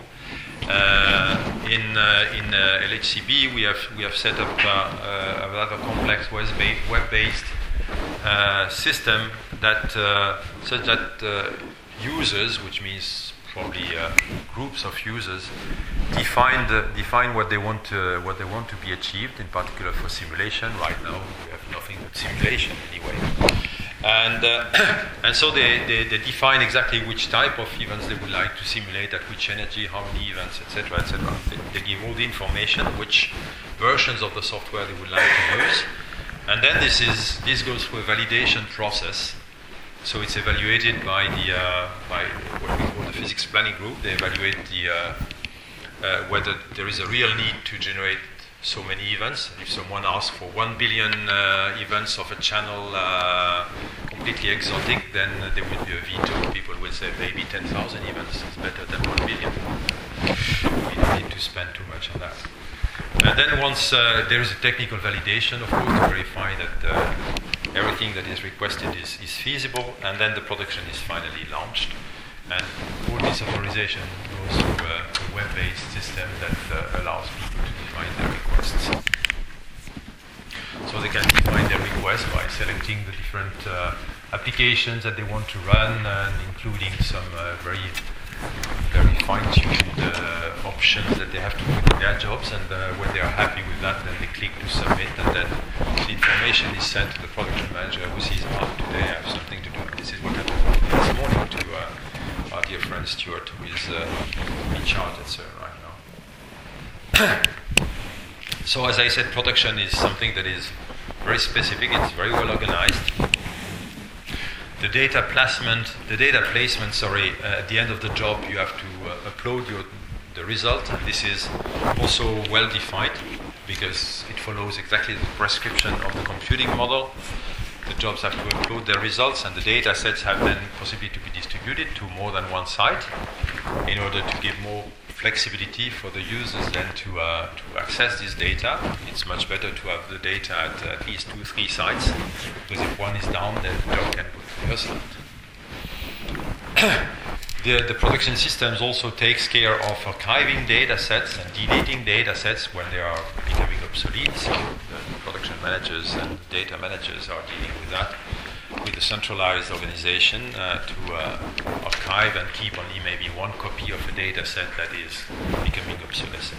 Uh, in uh, in uh, L H C B, we have we have set up uh, uh, a rather complex web-based, web-based Uh, system that uh, such that uh, users, which means probably uh, groups of users, define the, define what they want to, what they want to be achieved. In particular for simulation, right now we have nothing but simulation anyway, and uh, and so they, they, they define exactly which type of events they would like to simulate, at which energy, how many events, et cetera, et cetera. They, they give all the information, which versions of the software they would like to use. And then this is this goes through a validation process. So it's evaluated by the uh, by what we call the physics planning group. They evaluate the uh, uh, whether there is a real need to generate so many events. If someone asks for one billion uh, events of a channel uh, completely exotic, then uh, there would be a veto. People will say maybe ten thousand events is better than one billion. We don't need to spend too much on that. And then once uh, there is a technical validation, of course, to verify that uh, everything that is requested is, is feasible, and then the production is finally launched. And all this authorization goes through a, a web-based system that uh, allows people to define their requests. So they can define their request by selecting the different uh, applications that they want to run, and including some uh, very very fine-tuned uh, options that they have to put in their jobs, and uh, when they are happy with that, then they click to submit, and then the information is sent to the production manager, who sees, oh, today I have something to do. This is what happened this morning to uh, our dear friend Stuart, who is uh, in charge at CERN right now. So as I said, production is something that is very specific, it's very well organized. The data placement, the data placement, sorry, uh, at the end of the job, you have to uh, upload your the result, and this is also well defined because it follows exactly the prescription of the computing model. The jobs have to upload their results, and the data sets have then possibility to be distributed to more than one site in order to give more flexibility for the users then to uh, to access this data. It's much better to have the data at at least two, three sites, because if one is down, then the job can go to the other side. the, the production systems also takes care of archiving data sets and deleting data sets when they are becoming obsolete. So the production managers and data managers are dealing with that, with a centralized organization uh, to uh, archive and keep only maybe one copy of a data set that is becoming obsolescent.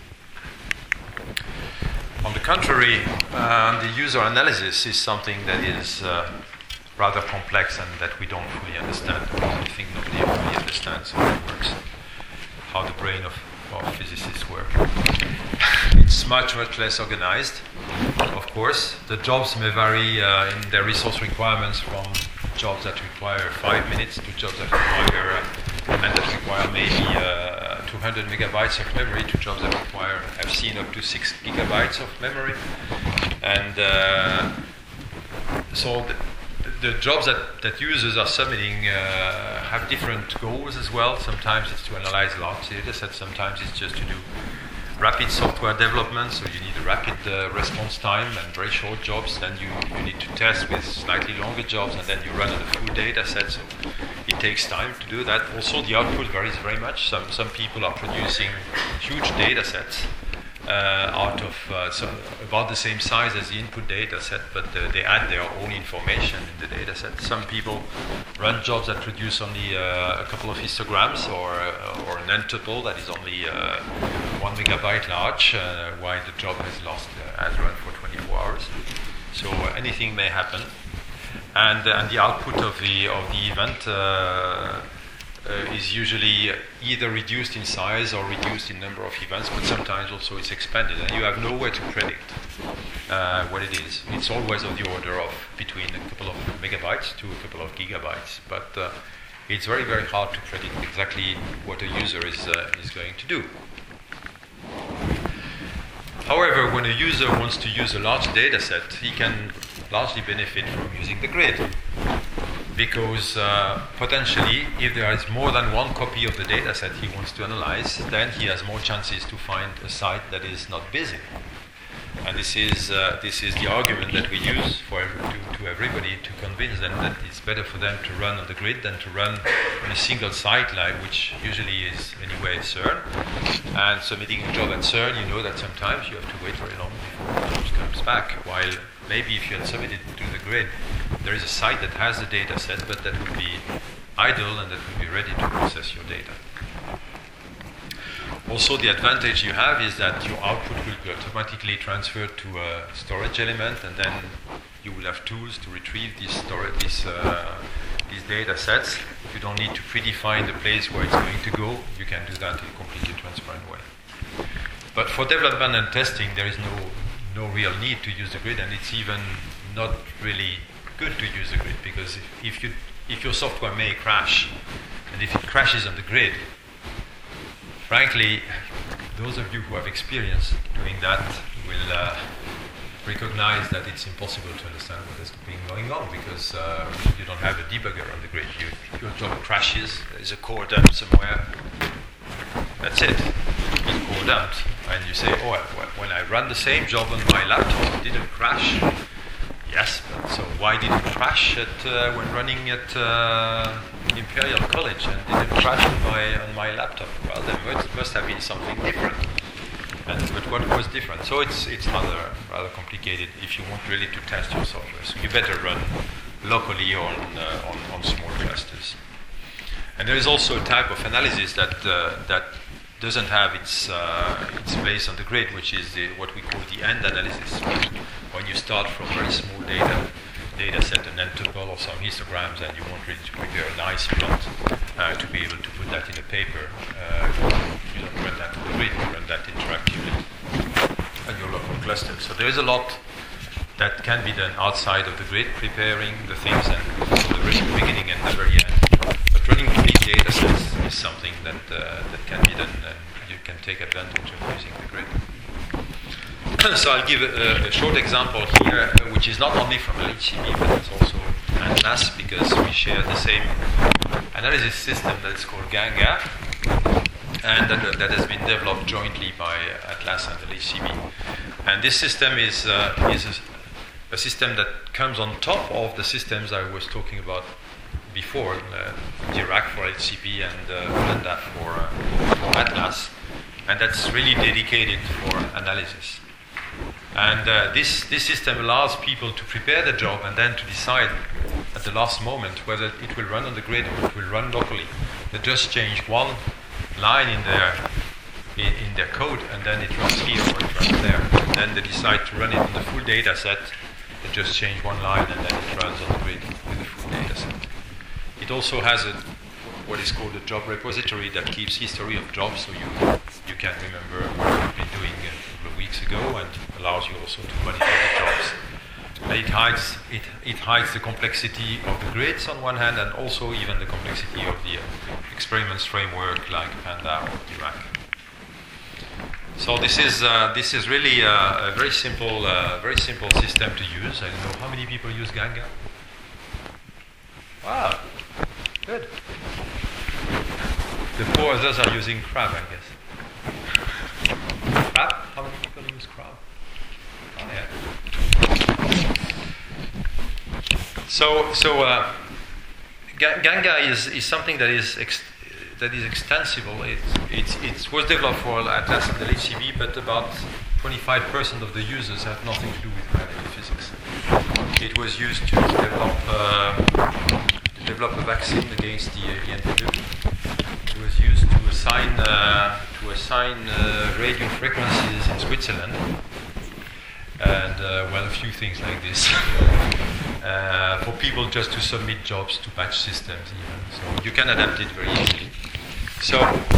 On the contrary, uh, the user analysis is something that is uh, rather complex and that we don't fully understand. I think nobody fully understands how it works, how the brain of, of physicists work. It's much, much less organized. Of course, the jobs may vary uh, in their resource requirements from jobs that require five minutes to jobs that require uh, and that require maybe uh, two hundred megabytes of memory to jobs that require, I've seen up to six gigabytes of memory. And uh, so the, the jobs that, that users are submitting uh, have different goals as well. Sometimes it's to analyze large data sets, sometimes it's just to do rapid software development, so you need a rapid uh, response time and very short jobs. Then you, you need to test with slightly longer jobs, and then you run on a full data set, so it takes time to do that. Also, the output varies very much. Some, some people are producing huge data sets uh, out of uh, some, about the same size as the input data set, but uh, they add their own information in the data set. Some people run jobs that produce only uh, a couple of histograms or, uh, or an n-tuple that is only uh, one megabyte large, uh, while the job has lost uh, has run for twenty-four hours. So uh, anything may happen, and uh, and the output of the of the event uh, uh, is usually either reduced in size or reduced in number of events, but sometimes also it's expanded, and you have no way to predict uh, what it is. It's always of the order of between a couple of megabytes to a couple of gigabytes, but uh, it's very very hard to predict exactly what a user is uh, is going to do. However, when a user wants to use a large data set, he can largely benefit from using the grid. Because uh, potentially, if there is more than one copy of the data set he wants to analyze, then he has more chances to find a site that is not busy. And this is uh, this is the argument that we use for to, to everybody to convince them that it's better for them to run on the grid than to run on a single site, like which usually is anyway CERN. And submitting a job at CERN, you know that sometimes you have to wait very long before the job comes back. While maybe if you had submitted to the grid, there is a site that has the data set, but that would be idle and that would be ready to process your data. Also, the advantage you have is that your output will be automatically transferred to a storage element, and then you will have tools to retrieve these storage, these, uh, these data sets. You don't need to predefine the place where it's going to go. You can do that in a completely transparent way. But for development and testing, there is no no real need to use the grid, and it's even not really good to use the grid, because if, if you if your software may crash, and if it crashes on the grid, frankly, those of you who have experience doing that will uh, recognize that it's impossible to understand what has been going on, because uh, you don't have a debugger on the grid. You, your job crashes, there's a core dump somewhere, that's it, it's core dumped. And you say, oh, when I run the same job on my laptop, it didn't crash. Yes, but so why did it crash at, uh, when running at uh, Imperial College and didn't crash on my on my laptop? Well, there must, must have been something different. And, but what was different? So it's it's rather rather complicated if you want really to test your software. So you better run locally on uh, on, on small clusters. And there is also a type of analysis that uh, that doesn't have its uh, its place on the grid, which is the, what we call the end analysis. When you start from very small data, data set, an n-tuple or some histograms, and you want really to prepare a nice plot uh, to be able to put that in a paper, uh, you don't run that on the grid, you run that interactively on your local cluster. So there is a lot that can be done outside of the grid, preparing the things and from the very beginning and the very end. But running complete data sets is something that uh, that can be done, and you can take advantage of using the grid. So I'll give a, a short example here, uh, which is not only from L H C B, but it's also Atlas, because we share the same analysis system that is called Ganga, and that, that has been developed jointly by Atlas and L H C B. And this system is uh, is a, a system that comes on top of the systems I was talking about before, uh, Dirac for H C P and uh, Panda for, uh, for Atlas, and that's really dedicated for analysis. And uh, this, this system allows people to prepare the job and then to decide at the last moment whether it will run on the grid or it will run locally. They just change one line in their in, in their code, and then it runs here or it runs there. And then they decide to run it on the full data set. They just change one line and then it runs on the grid with the full data set. It also has a, what is called a job repository that keeps history of jobs, so you you can remember what you've been doing a couple of weeks ago, and allows you also to monitor the jobs. And it hides it, it hides the complexity of the grids on one hand, and also even the complexity of the uh, experiments framework like Panda or Dirac. So this is uh, this is really uh, a very simple uh, very simple system to use. I don't know how many people use Ganga. Wow, good. The four others are using Crab, I guess. Crab? How many people use Crab? Oh yeah. So so uh, Ga- Ganga is, is something that is ex- that is extensible. It it it was developed for Atlas and the H C B, but about twenty-five percent of the users have nothing to do with gravity physics. It was used to develop uh, to develop a vaccine against the uh, N T W. It was used to assign uh, to assign uh, radio frequencies in Switzerland, and uh, well, a few things like this. uh, for people just to submit jobs to batch systems, even. So you can adapt it very easily. So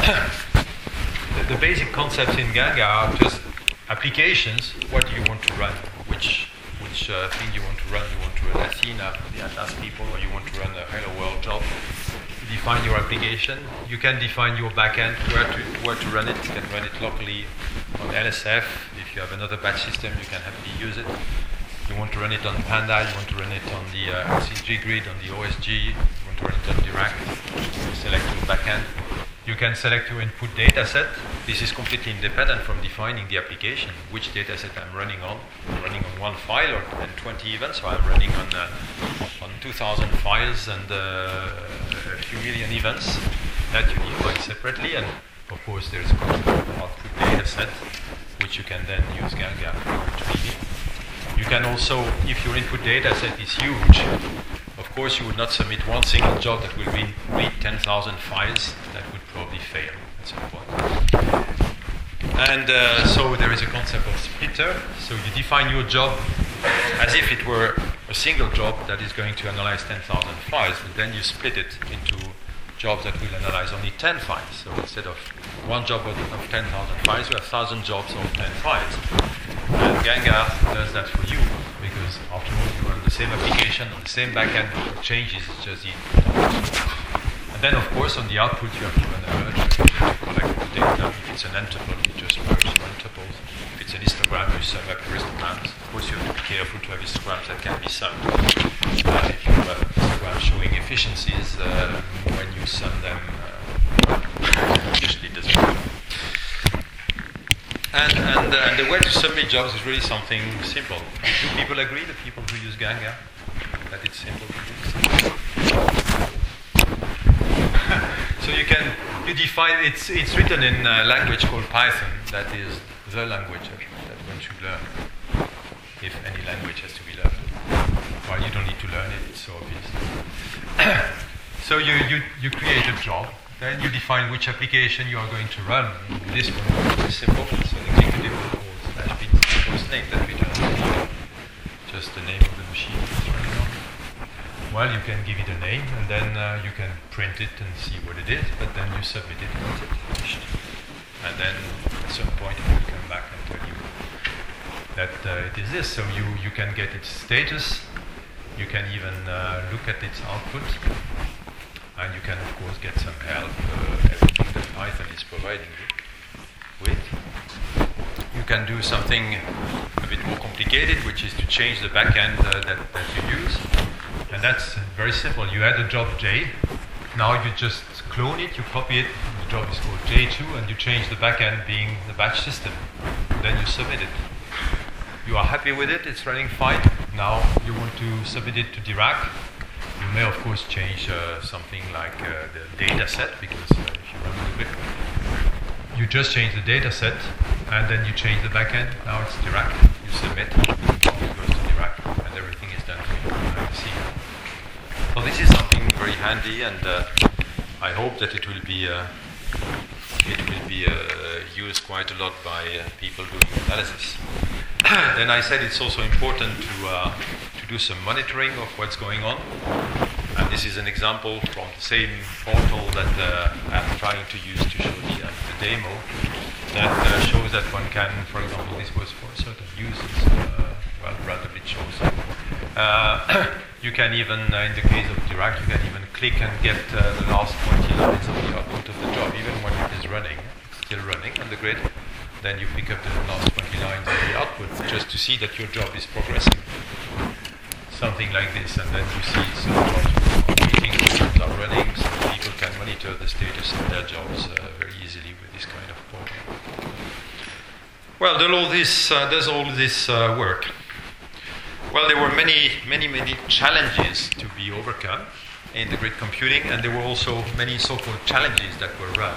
the, the basic concepts in Ganga are just applications. What do you want to run? Which which uh, thing you want to run? You want to run Athena for the Atlas people, or you want to run a Hello World job? You define your application. You can define your backend, where to where to run it. You can run it locally on L S F. If you have another batch system, you can happily use it. You want to run it on Panda. You want to run it on the uh, C G grid, on the O S G. You want to run it on Dirac. You select your backend. You can select your input data set. This is completely independent from defining the application, which data set I'm running on. I'm running on one file or and twenty events, so I'm running on uh, on two thousand files and uh, a few million events that you define separately. And of course, there's a output data set, which you can then use Ganga to read. You can also, if your input data set is huge, of course, you would not submit one single job that will read, read ten thousand files. That would probably fail at some point. And uh, so there is a concept of splitter. So you define your job as if it were a single job that is going to analyze ten thousand files, but then you split it into jobs that will analyze only ten files. So instead of one job of, of ten thousand files, you have one thousand jobs of ten files. And Ganga does that for you, because after all, you run the same application on the same backend. What changes is just the input. And then, of course, on the output, you have to run a merge to collect the data. If it's an n tuple, you just merge one tuples. If it's an histogram, you sum up histograms. Of course, you have to be careful to have histograms that can be summed. Uh, if you have histograms showing efficiencies, uh, when you sum them, uh, usually it doesn't work. And, and, uh, and the way to submit jobs is really something simple. Do people agree, the people who use Ganga, that it's simple to use? So you can, you define, it's, it's written in a language called Python. That is the language that one should learn, if any language has to be learned. Well, you don't need to learn it, it's so obvious. So you, you, you create a job. Then you define which application you are going to run. This one is very simple. So the executive will call slash bin first name that we don't just the name of the machine it's running on. Well, you can give it a name, and then uh, you can print it and see what it is, but then you submit it once it's finished. And then at some point it will come back and tell you that uh, it is this. So you, you can get its status. You can even uh, look at its output. And you can, of course, get some help, uh, everything that Python is providing you with. You can do something a bit more complicated, which is to change the backend uh, that, that you use. And that's very simple. You add a job J. Now you just clone it, you copy it. The job is called J two, and you change the backend being the batch system. Then you submit it. You are happy with it, it's running fine. Now you want to submit it to Dirac. You may of course change uh, something like uh, the data set, because uh, if you run the grid, you just change the data set and then you change the backend. Now it's Dirac. You submit, it goes to Dirac, and everything is done for you behind the scene. So this is something very handy, and uh, I hope that it will be uh, it will be uh, used quite a lot by uh, people doing analysis. Then I said it's also important to uh, to do some monitoring of what's going on. And this is an example from the same portal that uh, I'm trying to use to show the, uh, the demo, that uh, shows that one can, for example, this was for certain users, uh, well, randomly chosen. Uh, you can even, uh, in the case of Dirac, you can even click and get uh, the last twenty lines of the output of the job, even when it is running, still running on the grid. Then you pick up the last twenty lines of the output just to see that your job is progressing. Something like this, and then you see some meeting systems are running, so people can monitor the status of their jobs uh, very easily with this kind of portal. Well, does all this, uh, does all this uh, work? Well, there were many, many, many challenges to be overcome in the grid computing, and there were also many so-called challenges that were run.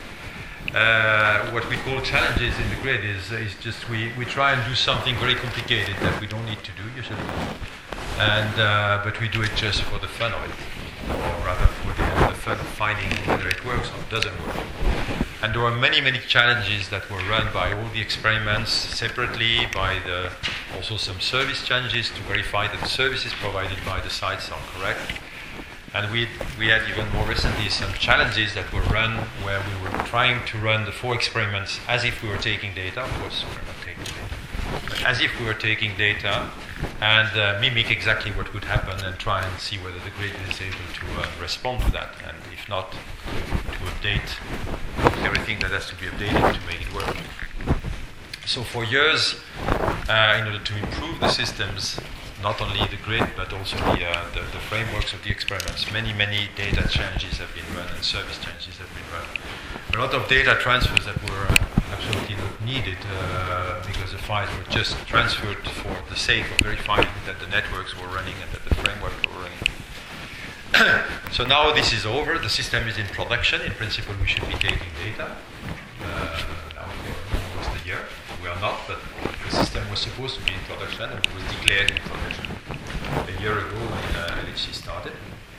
Uh, what we call challenges in the grid is, is just we, we try and do something very complicated that we don't need to do usually. And uh, but we do it just for the fun of it, or rather for the, the fun of finding whether it works or doesn't work. And there are many, many challenges that were run by all the experiments separately, by the also some service challenges to verify that the services provided by the sites are correct. And we we had even more recently some challenges that were run where we were trying to run the four experiments as if we were taking data. Of course, we're not taking data, but as if we were taking data, and uh, mimic exactly what would happen and try and see whether the grid is able to uh, respond to that, and if not, to update everything that has to be updated to make it work. So for years, uh, in order to improve the systems, not only the grid but also the, uh, the, the frameworks of the experiments, many, many data changes have been run and service changes have been run. A lot of data transfers that were uh, absolutely not needed uh, because the files were just transferred for the sake of verifying that the networks were running and that the frameworks were running. So now this is over, the system is in production. In principle, we should be taking data uh, now for almost a year. We are not, but the system was supposed to be in production and it was declared in production a year ago when uh, L H C started.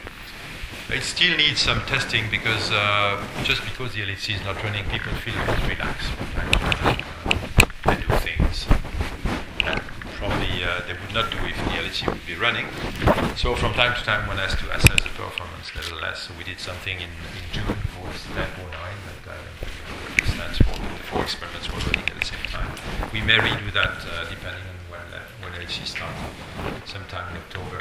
It still needs some testing because uh, just because the L H C is not running, people feel a bit relaxed. Uh, they do things that probably uh, they would not do if the L H C would be running. So from time to time one has to assess the performance nevertheless. So we did something in, in June for STEP oh nine that uh, stands for the four experiments were running at the same time. We may redo that uh, depending on when, uh, when L H C starts, sometime in October.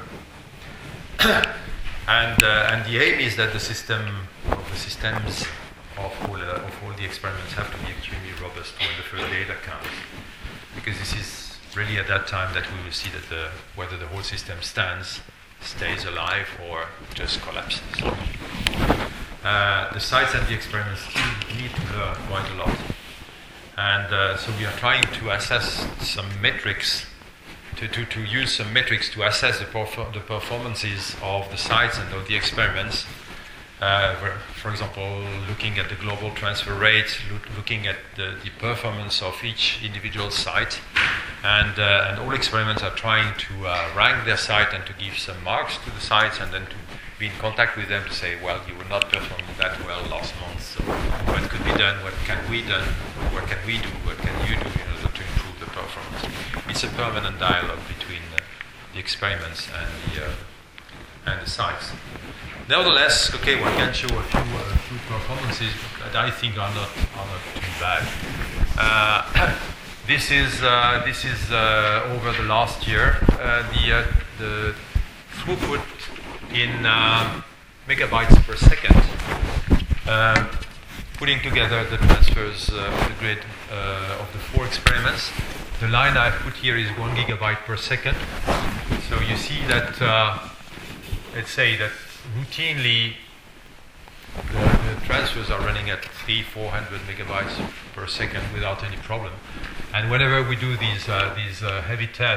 And, uh, and the aim is that the system, or the systems of all, uh, of all the experiments have to be extremely robust when the first data comes, because this is really at that time that we will see that the, whether the whole system stands, stays alive, or just collapses. Uh, the sites and the experiments still need to learn quite a lot, and uh, so we are trying to assess some metrics. To, to, to use some metrics to assess the, perfor- the performances of the sites and of the experiments. Uh, where, for example, looking at the global transfer rate, look, looking at the, the performance of each individual site. And, uh, and all experiments are trying to uh, rank their site and to give some marks to the sites and then to be in contact with them to say, well, you were not performing that well last month, so what could be done, what can we do, what can we do, what can you do in order to improve the performance. It's a permanent dialogue between uh, the experiments and the, uh, and the sites. Nevertheless, okay, one can show a few, uh, few performances that I think are not, are not too bad. Uh, this is, uh, this is uh, over the last year, uh, the, uh, the throughput in uh, megabytes per second, uh, putting together the transfers uh, of the grid uh, of the four experiments. The line I've put here is one gigabyte per second. So you see that, uh, let's say that routinely the, the transfers are running at three, four hundred megabytes per second without any problem. And whenever we do these uh, these uh, heavy tests,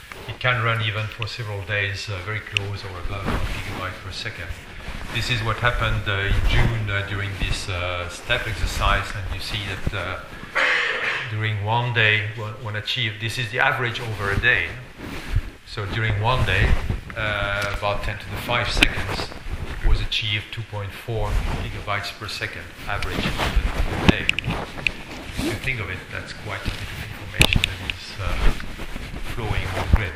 it can run even for several days uh, very close or above one gigabyte per second. This is what happened uh, in June uh, during this uh, step exercise, and you see that uh, during one day, when achieved, this is the average over a day. So during one day, uh, about ten to the five seconds was achieved two point four gigabytes per second average over the day. If you think of it, that's quite a bit of information that is uh, flowing on the grid.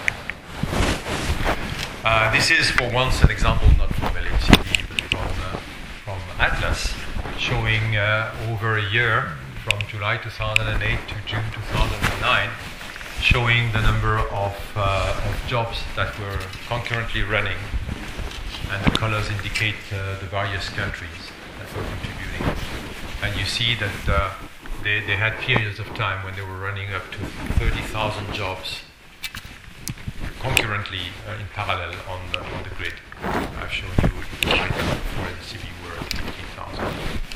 Uh, this is, for once, an example not from L H C D, but from, uh, from Atlas, showing uh, over a year, from July two thousand eight to June two thousand nine, showing the number of, uh, of jobs that were concurrently running, and the colors indicate uh, the various countries that were contributing. And you see that uh, they, they had periods of time when they were running up to thirty thousand jobs concurrently uh, in parallel on the, on the grid. I've shown you right now for the C B World fifteen thousand.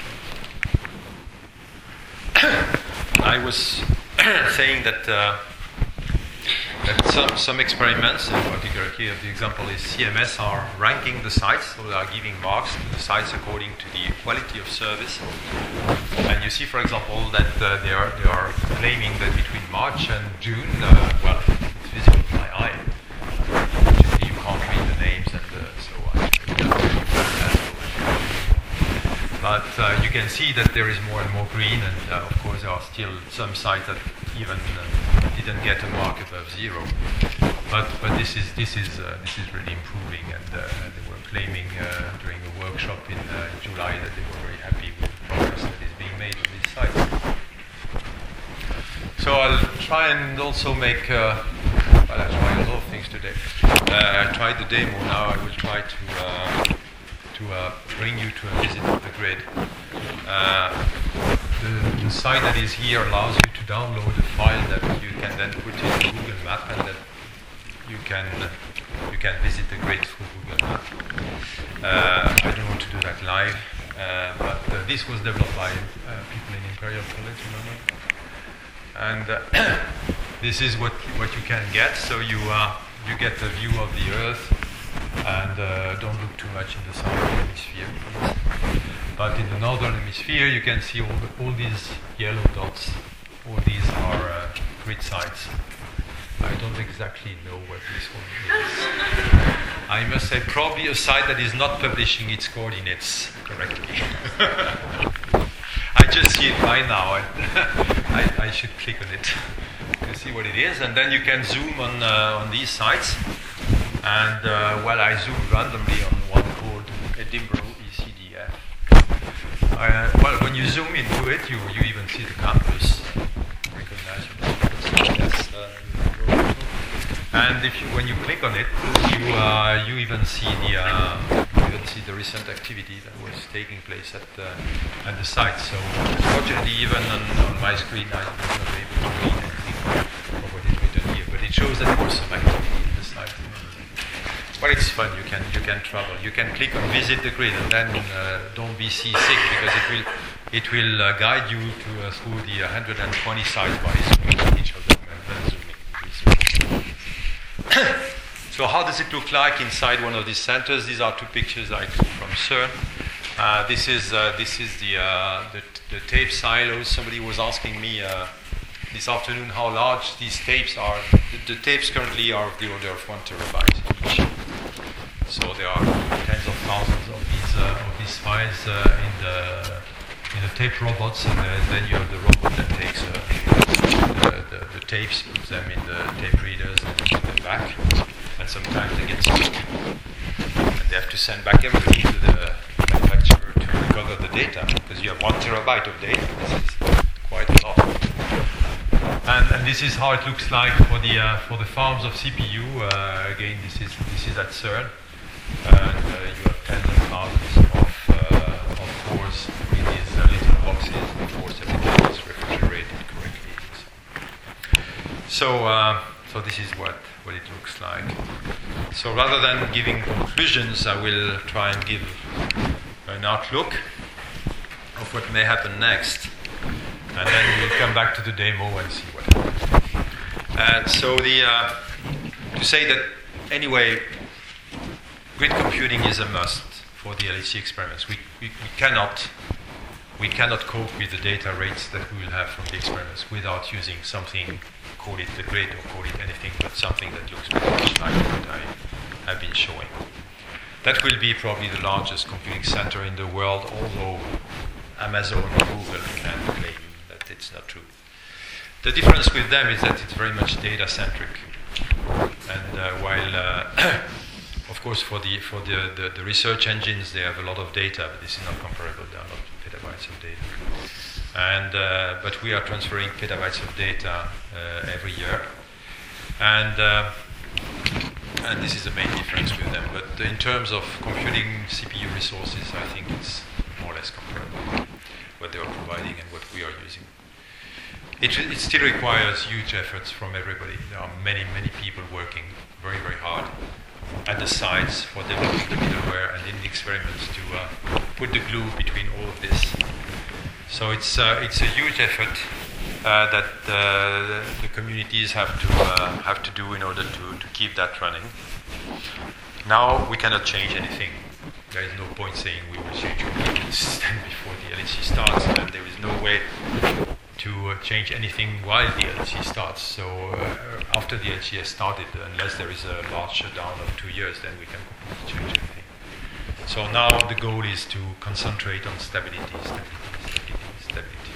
I was saying that uh, that some, some experiments, in particular here the example is C M S, are ranking the sites, so they are giving marks to the sites according to the quality of service. And you see, for example, that uh, they are they are claiming that between March and June, uh, well, it's visible to my eye. Actually, you can't read the names and uh, so on. But uh, you can see that there is more and more green, and uh, of course there are still some sites that even uh, didn't get a mark above zero. But but this is this is uh, this is really improving, and uh, they were claiming uh, during a workshop in uh, July that they were very happy with the progress that is being made on these sites. So I'll try and also make. Uh, well, I tried a lot of things today. Uh, I tried the demo. Now I will try to uh, to uh, bring you to a visit of the grid. Uh, the, the site that is here allows you to download a file that you can then put in Google Map, and that you can you can visit the grid through Google Map. Uh, I don't want to do that live, uh, but uh, this was developed by uh, people in Imperial College in London, and uh, this is what what you can get. So you uh, you get a view of the Earth, and uh, don't look too much in the southern hemisphere, please. But in the northern hemisphere, you can see all the, all these yellow dots. All these are uh, grid sites. I don't exactly know what this one is. I must say, probably a site that is not publishing its coordinates correctly. I just see it right now, and I, I should click on it to see what it is, and then you can zoom on uh, on these sites. And uh, well, I zoomed randomly on one called Edinburgh E C D F. Uh, well, when you zoom into it, you you even see the campus. Recognize your campus. Yes. Uh, And if you, when you click on it, you uh, you even see the uh, you even see the recent activity that was taking place at the at the site. So unfortunately, even on, on my screen, I was not able to read anything of what is written here. But it shows that there was some activity in the site. Well, it's fun. You can you can travel. You can click on visit the grid, and then uh, don't be seasick, because it will it will uh, guide you to uh, through the one hundred twenty sites by zooming on each of them and then zooming. So how does it look like inside one of these centers? These are two pictures I took from CERN. Uh, this is uh, this is the, uh, the the tape silos. Somebody was asking me uh, this afternoon how large these tapes are. The, the tapes currently are of the order of one terabyte each. So there are tens of thousands of these uh, of these files uh, in the in the tape robots, and uh, then you have the robot that takes uh, the, the, the tapes, puts them in the tape readers, and put them back. And sometimes they get stuck, and they have to send back everything to the manufacturer to recover the data, because you have one terabyte of data. This is quite a lot. And, and this is how it looks like for the uh, for the farms of C P U. Uh, again, this is this is at CERN, and uh, you have tens of thousands of uh, of cores in these uh, little boxes. Of course, everything is refrigerated correctly. So uh, so this is what. what it looks like. So rather than giving conclusions, I will try and give an outlook of what may happen next, and then we'll come back to the demo and see what happens. And so the uh, to say that anyway, grid computing is a must for the L H C experiments. We, we, we cannot we cannot cope with the data rates that we will have from the experiments without using something, call it the grid or call it anything, but something that looks pretty much like what I have been showing. That will be probably the largest computing center in the world, although Amazon or Google can claim that it's not true. The difference with them is that it's very much data-centric. And uh, while, uh, of course, for the for the, the, the research engines, they have a lot of data, but this is not comparable. There are not petabytes of data. And uh, but we are transferring petabytes of data uh, every year, and uh, and this is the main difference with them. But in terms of computing C P U resources, I think it's more or less comparable, what they are providing and what we are using. It, it still requires huge efforts from everybody. There are many, many people working very, very hard at the sites for developing the middleware and in the experiments to uh, put the glue between all of this. So it's uh, it's a huge effort uh, that uh, the communities have to uh, have to do in order to, to keep that running. Now we cannot change anything. There is no point saying we will change the system before the L H C starts, and there is no way to uh, change anything while the L H C starts. So uh, after the L H C has started, unless there is a large shutdown of two years, then we can completely change anything. So now the goal is to concentrate on stability, stability, stability, stability.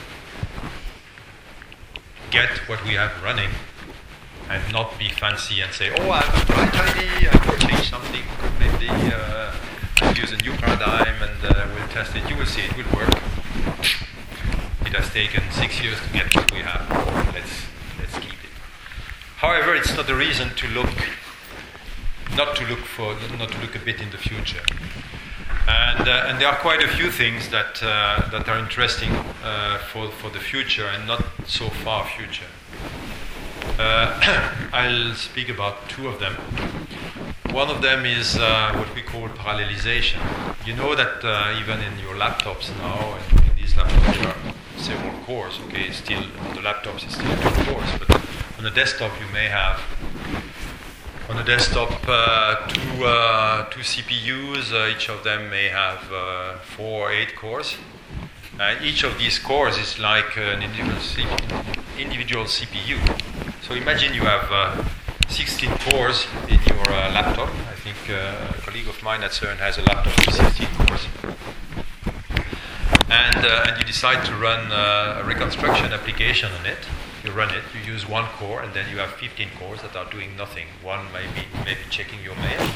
Get what we have running and not be fancy and say, oh, I have a bright idea, I can change something completely, uh, I'll use a new paradigm and uh, we'll test it. You will see it will work. It has taken six years to get what we have. Let's let's keep it. However, it's not a reason to look, not to look for, not to look a bit in the future. And uh, and there are quite a few things that uh, that are interesting uh, for for the future and not so far future. Uh, I'll speak about two of them. One of them is uh, what we call parallelization. You know that uh, even in your laptops now, in, in these laptops, there are several cores. Okay, still on the laptops it's still two cores, but on the desktop you may have on the desktop uh, two uh, two C P Us. Uh, each of them may have uh, four or eight cores. Uh, each of these cores is like an individual C P U, individual C P U. So imagine you have uh, sixteen cores in your uh, laptop. I think uh, a colleague of mine at CERN has a laptop with sixteen cores. And, uh, and you decide to run uh, a reconstruction application on it. You run it, you use one core, and then you have fifteen cores that are doing nothing. One may be maybe checking your mail,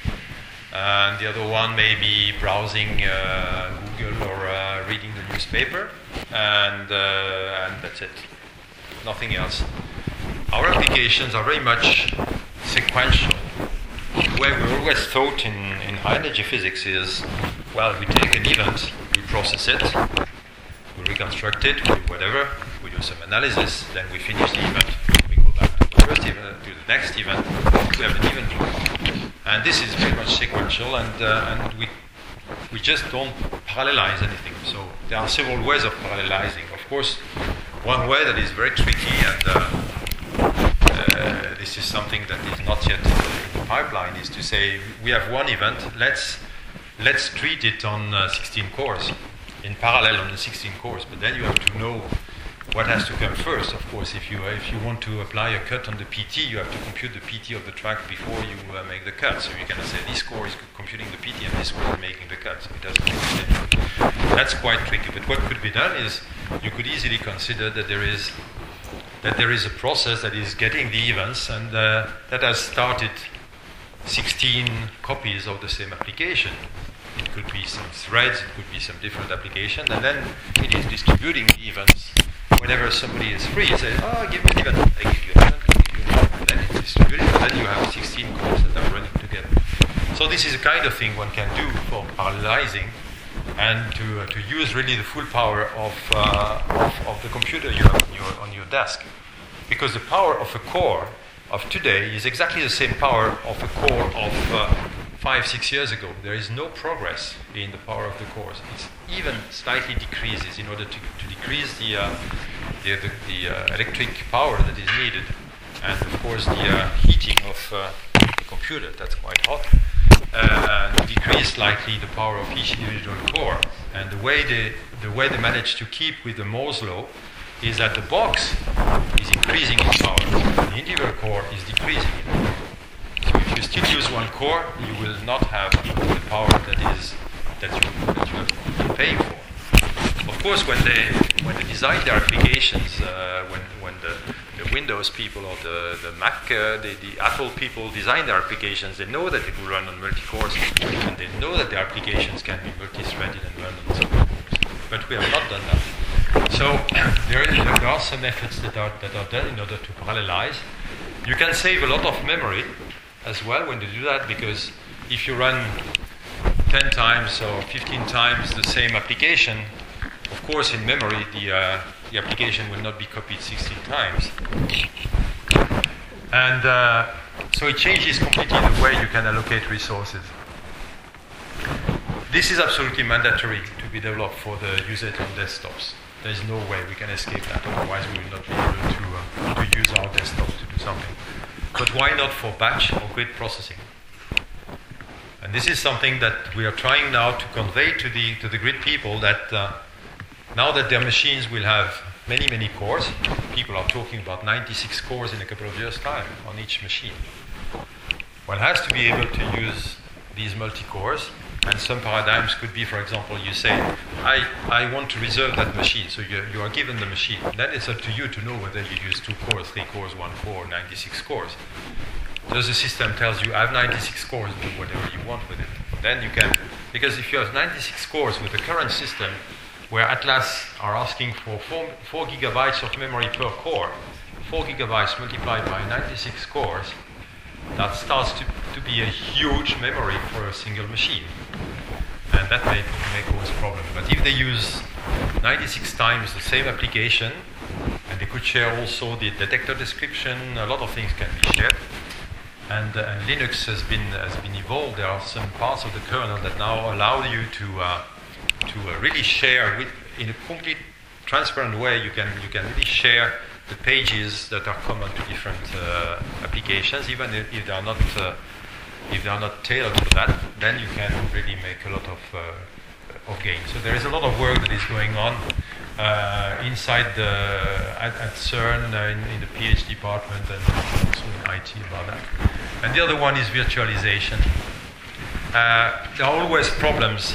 and the other one may be browsing uh, Google or uh, reading the newspaper, and, uh, and that's it. Nothing else. Our applications are very much sequential. Where we always thought in, in high energy physics is, well, we take an event, we process it, we reconstruct it, we do whatever, we do some analysis, then we finish the event, we go back to the first event, to the next event, we have an event loop. And this is very much sequential, and uh, and we we just don't parallelize anything. So there are several ways of parallelizing. Of course, one way that is very tricky, and uh, uh, this is something that is not yet in the pipeline, is to say we have one event, let's let's treat it on uh, sixteen cores, in parallel on the sixteen cores, but then you have to know what has to come first. Of course, if you uh, if you want to apply a cut on the P T, you have to compute the P T of the track before you uh, make the cut. So you cannot say this core is computing the P T and this core is making the cut. So it doesn't make sense. That's quite tricky. But what could be done is you could easily consider that there is that there is a process that is getting the events and uh, that has started sixteen copies of the same application. It could be some threads, it could be some different application, and then it is distributing the events. Whenever somebody is free, you say, oh, give me an event. I give you an event, I give you an event, and then it's distributed, and then you have sixteen cores that are running together. So this is the kind of thing one can do for parallelizing and to uh, to use really the full power of, uh, of of the computer you have on your, on your desk. Because the power of a core of today is exactly the same power of a core of uh, five, six years ago. There is no progress in the power of the cores. It's even slightly decreases in order to, to decrease the, uh, the, the, the uh, electric power that is needed. and of course the uh, heating of uh, the computer, that's quite hot, uh, decrease slightly the power of each individual core. And the way they the way they manage to keep with the Moore's law is that the box is increasing in power, the individual core is decreasing in power. So if you still use one core, you will not have the power that is that you that you have paying for. Of course, when they when they design their applications, uh, when when the, the Windows people or the the Mac, uh, the, the Apple people design their applications, they know that it will run on multi-cores, and they know that their applications can be multi-threaded and run on several cores. But we have not done that. So there, is, there are some methods that are that are done in order to parallelize. You can save a lot of memory as well when you do that, because if you run ten times or fifteen times the same application, of course, in memory, the, uh, the application will not be copied sixteen times. And uh, so it changes completely the way you can allocate resources. This is absolutely mandatory to be developed for the usage on desktops. There is no way we can escape that, otherwise we will not be able to, uh, to use our desktops to do something. But why not for batch or grid processing? And this is something that we are trying now to convey to the, to the grid people, that uh, now that their machines will have many, many cores, people are talking about ninety-six cores in a couple of years' time on each machine. One has to be able to use these multi-cores, and some paradigms could be, for example, you say, I, I want to reserve that machine, so you, you are given the machine. Then it's up to you to know whether you use two cores, three cores, one core, ninety-six cores. Does the system tells you, I have ninety-six cores, do whatever you want with it. Then you can, because if you have ninety-six cores with the current system, where Atlas are asking for four, four gigabytes of memory per core, four gigabytes multiplied by ninety-six cores, that starts to, to be a huge memory for a single machine. And that may, may cause problem. But if they use ninety-six times the same application, and they could share also the detector description, a lot of things can be shared. And, uh, and Linux has been has been evolved. There are some parts of the kernel that now allow you to uh, to uh, really share with, in a complete transparent way. You can you can really share the pages that are common to different uh, applications, even if, if they are not uh, if they are not tailored for that. Then you can really make a lot of uh, of gain. So there is a lot of work that is going on uh, inside the at, at CERN uh, in, in the PhD department and also in I T about that. And the other one is virtualization. Uh, there are always problems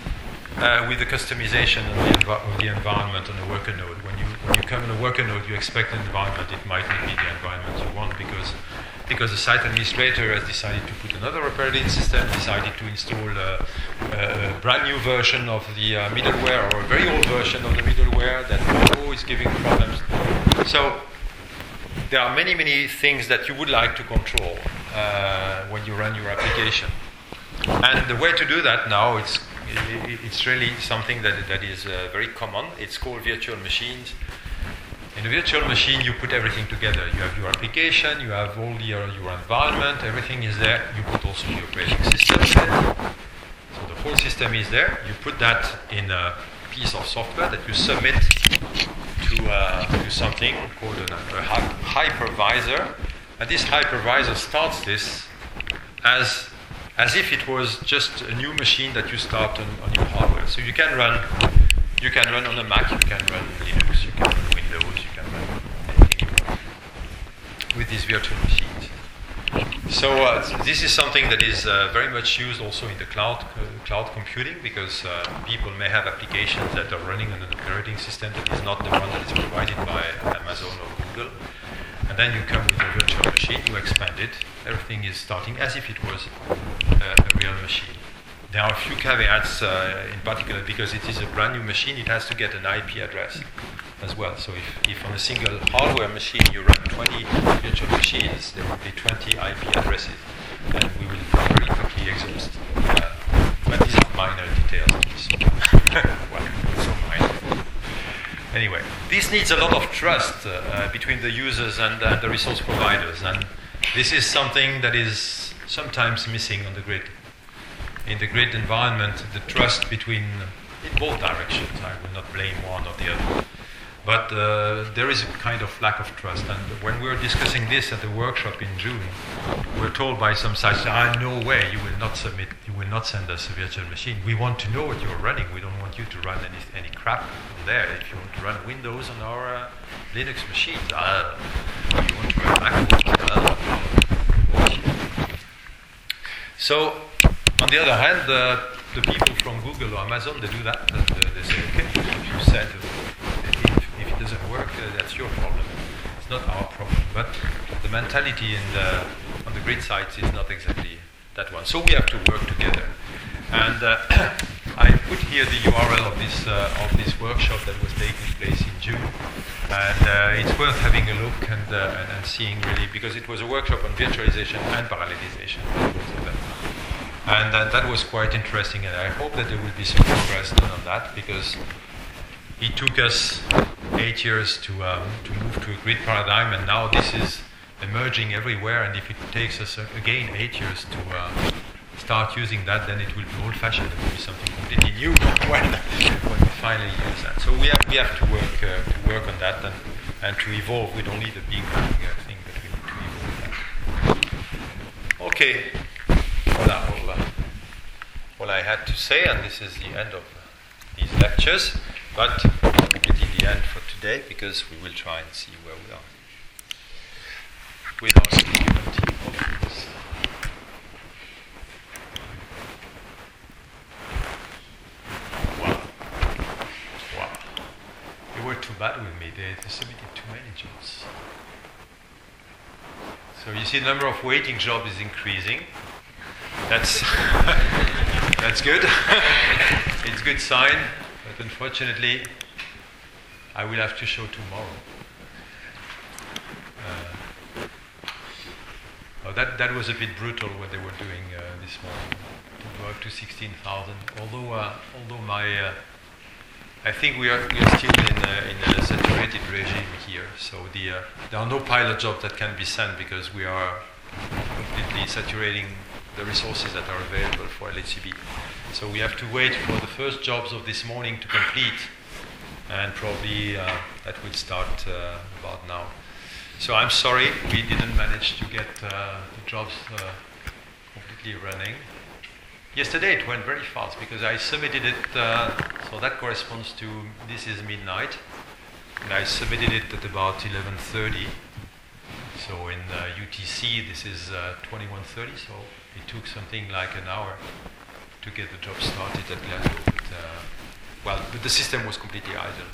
uh, with the customization of the, env- of the environment on the worker node. When you when you come on a worker node, you expect an environment. It might not be the environment you want because because the site administrator has decided to put another operating system, decided to install a, a brand new version of the uh, middleware or a very old version of the middleware that always giving problems. So there are many, many things that you would like to control uh, when you run your application. And the way to do that now, it's it, it's really something that that is uh, very common. It's called virtual machines. In a virtual machine, you put everything together. You have your application, you have all your, your environment, everything is there. You put also the operating system there. So the whole system is there. You put that in a piece of software that you submit to, uh, to something called an, a hypervisor. And this hypervisor starts this as, as if it was just a new machine that you start on, on your hardware. So you can run You can run on a Mac, you can run Linux, you can run Windows, you can run anything you want with these virtual machines. So uh, this is something that is uh, very much used also in the cloud uh, cloud computing, because uh, people may have applications that are running on an operating system that is not the one that is provided by Amazon or Google. And then you come with a virtual machine, you expand it, everything is starting as if it was uh, a real machine. There are a few caveats uh, in particular, because it is a brand new machine, it has to get an I P address as well. So if, if on a single hardware machine you run twenty virtual machines, there will be twenty I P addresses, and we will very quickly exhaust. Uh, but these are minor details. So well, so minor. Anyway, this needs a lot of trust uh, between the users and uh, the resource providers, and this is something that is sometimes missing on the grid. In the grid environment, the trust between, in both directions, I will not blame one or the other, But uh, there is a kind of lack of trust. And when we were discussing this at the workshop in June, we were told by some sites, ah, no way, you will not submit, you will not send us a virtual machine. We want to know what you're running. We don't want you to run any, any crap there. If you want to run Windows on our uh, Linux machines, uh, if you want to run Mac, uh, so, on the other hand, uh, the people from Google or Amazon, they do that. And, uh, they say, okay, if you said, if, if it doesn't work, uh, that's your problem. It's not our problem. But the mentality in the, on the grid sites is not exactly that one. So we have to work together. And uh, I put here the U R L of this uh, of this workshop that was taking place in June. And uh, it's worth having a look and, uh, and, and seeing really, because it was a workshop on virtualization and parallelization. And uh, that was quite interesting, and I hope that there will be some progress done on that, because it took us eight years to um, to move to a grid paradigm, and now this is emerging everywhere. And if it takes us uh, again eight years to uh, start using that, then it will be old-fashioned. It will be something completely new when when we finally use that. So we have we have to work uh, to work on that and and to evolve. We don't need a big bang uh, thing, but we need to evolve that. Okay. Voilà, all, uh, all I had to say, and this is the end of these lectures, but not completely the end for today, because we will try and see where we are with our security offerings. Wow. Wow. They were too bad with me. They, they submitted too many jobs. So you see the number of waiting jobs is increasing. That's that's good. It's a good sign, but unfortunately, I will have to show tomorrow. Uh, oh, that that was a bit brutal what they were doing uh, this morning, to go up to sixteen thousand. Although uh, although my uh, I think we are we are still in a, in a saturated regime here. So the uh, there are no pilot jobs that can be sent because we are completely saturating the resources that are available for L H C B. So we have to wait for the first jobs of this morning to complete, and probably uh, that will start uh, about now. So I'm sorry we didn't manage to get uh, the jobs uh, completely running. Yesterday it went very fast because I submitted it, uh, so that corresponds to, this is midnight, and I submitted it at about eleven thirty. So in uh, U T C this is uh, twenty-one thirty, so it took something like an hour to get the job started at Glasgow. But, uh, well, but the system was completely idle.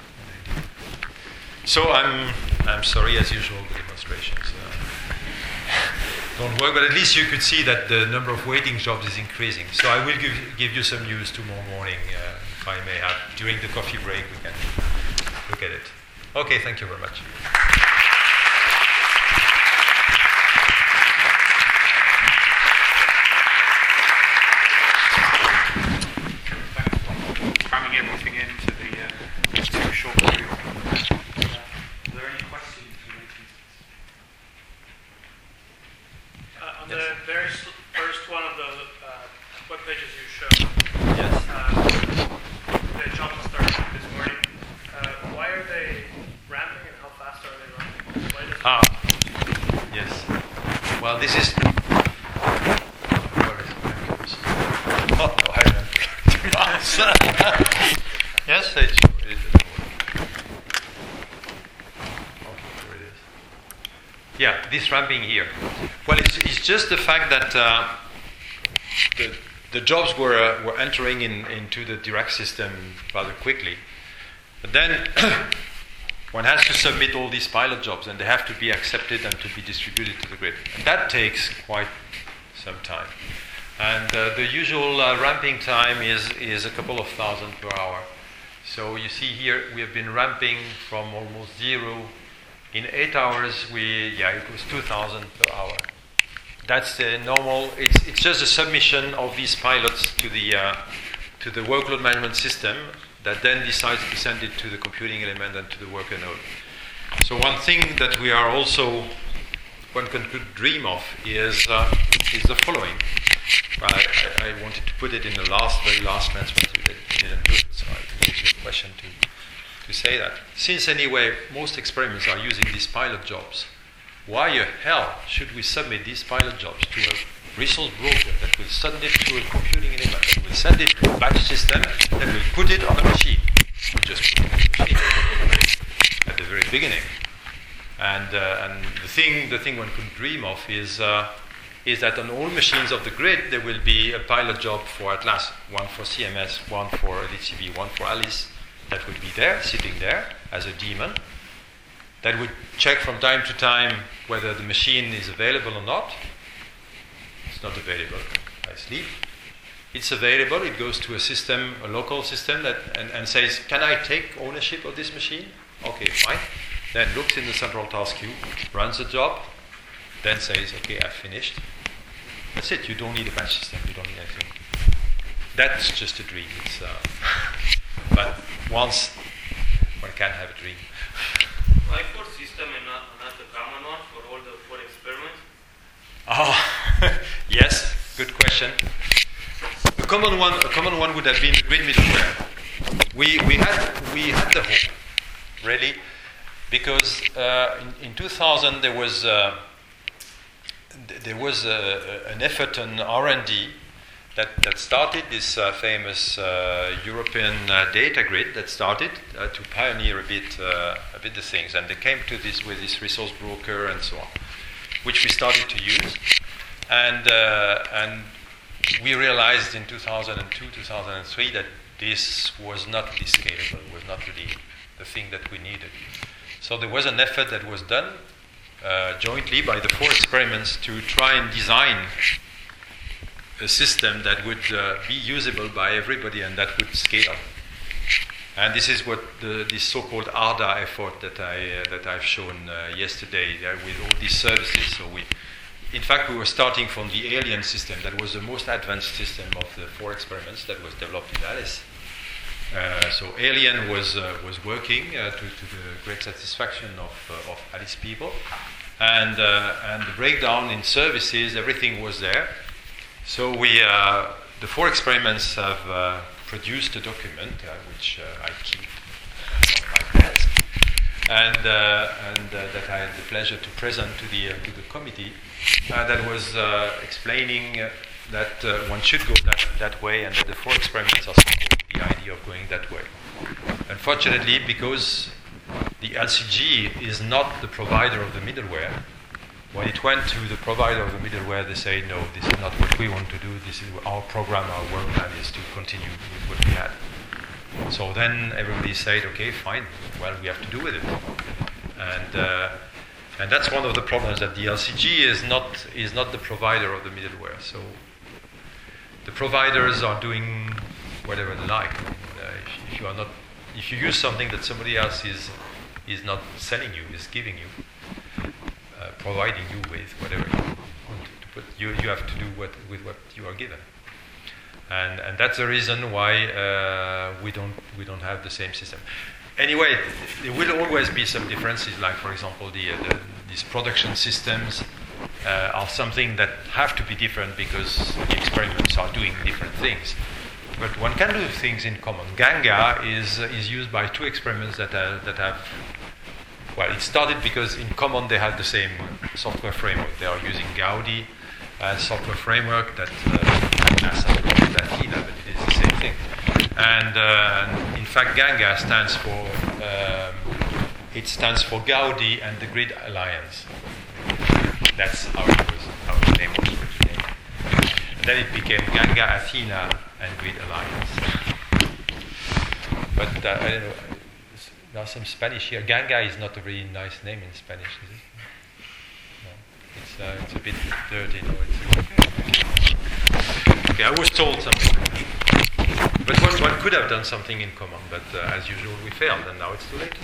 So I'm I'm sorry, as usual, the demonstrations uh, don't work, but at least you could see that the number of waiting jobs is increasing. So I will give, give you some news tomorrow morning, uh, if I may have. During the coffee break, we can look at it. Okay, thank you very much. Cramming everything into the uh, too short period. Uh, are there any questions? Uh, on Yes. the very s- first one of the uh, web pages you showed, Yes. uh, the jobs started this morning. Uh, why are they ramping and how fast are they running? Why does Ah, yes. Well, this is. Where is it? Oh, no, I haven't plugged it. Yes, it's. It doesn't work. Okay, here it is. Yeah, this ramping here. Well, it's, it's just the fact that uh, the the jobs were uh, were entering in, into the Dirac system rather quickly, but then one has to submit all these pilot jobs, and they have to be accepted and to be distributed to the grid, and that takes quite some time. And uh, the usual uh, ramping time is is a couple of thousand per hour. So you see here we have been ramping from almost zero. In eight hours, we yeah it was two thousand per hour. That's the normal. It's it's just a submission of these pilots to the uh, to the workload management system that then decides to send it to the computing element and to the worker node. So one thing that we are also one can could dream of is uh, is the following. Well, I, I, I wanted to put it in the last very last transfer, so that didn't do it. So I give you a question to to to say that. Since anyway, most experiments are using these pilot jobs, why the hell should we submit these pilot jobs to a resource broker that will send it to a computing element, that will send it to a batch system, that will put it on a machine? We just put it on a machine at the very beginning. And, uh, and the thing, the thing one could dream of is, uh, is that on all machines of the grid there will be a pilot job for at last one for C M S, one for D C B, one for Alice, that would be there, sitting there as a daemon, that would check from time to time whether the machine is available or not. It's not available, I sleep. It's available, it goes to a system, a local system, that and, and says, can I take ownership of this machine? Okay, fine. Then looks in the central task queue, runs the job, then says, okay, I've finished. That's it, you don't need a batch system, you don't need anything. That's just a dream. It's, uh, but once one can have a dream. Why for system and not, not the common one for all the four experiments? Oh, yes, good question. A common one, a common one would have been the grid middleware. We we had we had the hope, really, because uh, in, in two thousand there was uh, th- there was uh, an effort on R and D that that started this uh, famous uh, European uh, data grid that started uh, to pioneer a bit uh, a bit the things, and they came to this with this resource broker and so on, which we started to use, and uh, and we realized in two thousand two, two thousand three that this was not really scalable, was not really the thing that we needed. So there was an effort that was done uh, jointly by the four experiments to try and design a system that would uh, be usable by everybody and that would scale. And this is what the, this so-called A R D A effort that I uh, that I've shown uh, yesterday uh, with all these services. So we, in fact, we were starting from the Alien system. That was the most advanced system of the four experiments that was developed in Alice. Uh, so Alien was uh, was working uh, to, to the great satisfaction of uh, of Alice people, and uh, and the breakdown in services, everything was there. So we uh, the four experiments have uh, produced a document uh, which uh, I keep on my desk, and uh, and uh, that I had the pleasure to present to the uh, to the committee. Uh, that was uh, explaining uh, that uh, one should go that, that way, and that the four experiments are supporting the idea of going that way. Unfortunately, because the L C G is not the provider of the middleware, when it went to the provider of the middleware, they say, no, this is not what we want to do, this is our program, our work plan is to continue with what we had. So then everybody said, okay, fine, well, we have to do with it. And uh, And that's one of the problems, that the L C G is not is not the provider of the middleware. So the providers are doing whatever they like. Uh, if, if you are not, if you use something that somebody else is is not selling you, is giving you, uh, providing you with whatever you want to put, you you have to do what with what you are given. And and that's the reason why uh, we don't we don't have the same system. Anyway, there will always be some differences, like, for example, the, uh, the, these production systems uh, are something that have to be different because the experiments are doing different things. But one can do things in common. Ganga is uh, is used by two experiments that, uh, that have, well, it started because in common they have the same software framework. They are using Gaudi as software framework that uh, NASA called Athena, but it is the same thing. And uh, in fact, Ganga stands for um, it stands for Gaudi and the Grid Alliance. That's how it was, how the name was originally. And then it became Ganga, Athena, and Grid Alliance. But uh, I don't know. There's some Spanish here. Ganga is not a really nice name in Spanish, is it? No, it's uh, it's a bit dirty. No, it's okay. I was told something. But one, one could have done something in common, but uh, as usual we failed, and now it's too late.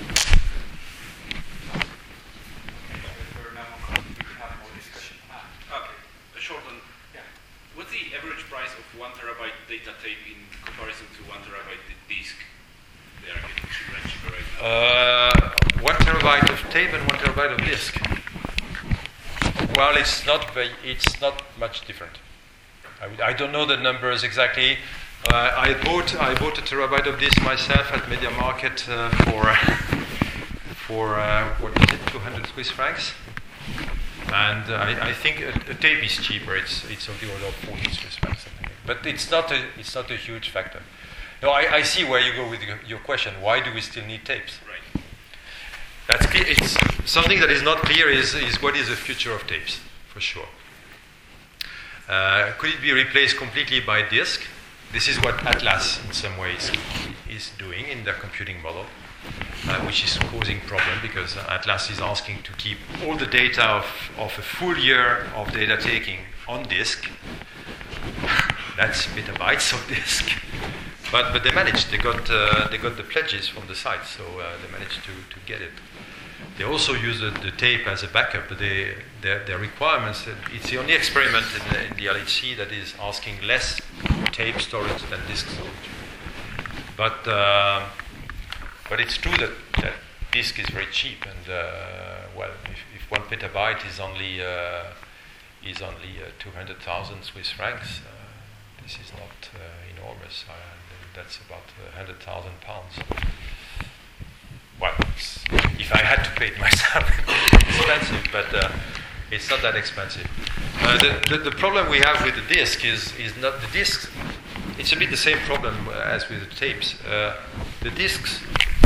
Okay, a short one. Yeah. What's the average price of one terabyte data tape in comparison to one terabyte disk? They are getting cheaper and cheaper right now. Uh, one terabyte of tape and one terabyte of disk. Well, it's not very, it's not much different. I, I don't know the numbers exactly. Uh, I bought I bought a terabyte of this myself at Media Market uh, for for uh, what is it, two hundred Swiss francs, and uh, I, I think a, a tape is cheaper. It's it's of the order of forty Swiss francs, something. But it's not a it's not a huge factor. No, I, I see where you go with your, your question. Why do we still need tapes? Right. That's clear. It's something that is not clear. Is is what is the future of tapes for sure? Uh, could it be replaced completely by disk? This is what Atlas, in some ways, is doing in their computing model, uh, which is causing problem because Atlas is asking to keep all the data of, of a full year of data taking on disk. That's petabytes of disk, but but they managed. They got uh, they got the pledges from the site, so uh, they managed to, to get it. They also use the, the tape as a backup, but they, their, their requirements, it's the only experiment in the, in the L H C that is asking less tape storage than disk storage. But uh, but it's true that, that disk is very cheap, and uh, well, if, if one petabyte is only uh, is only uh, two hundred thousand Swiss francs, uh, this is not uh, enormous. Uh, that's about one hundred thousand pounds. Well, if I had to pay it myself, it's expensive, but uh, it's not that expensive. Uh, the, the, the problem we have with the disk is, is not the disks. It's a bit the same problem as with the tapes. Uh, the disks.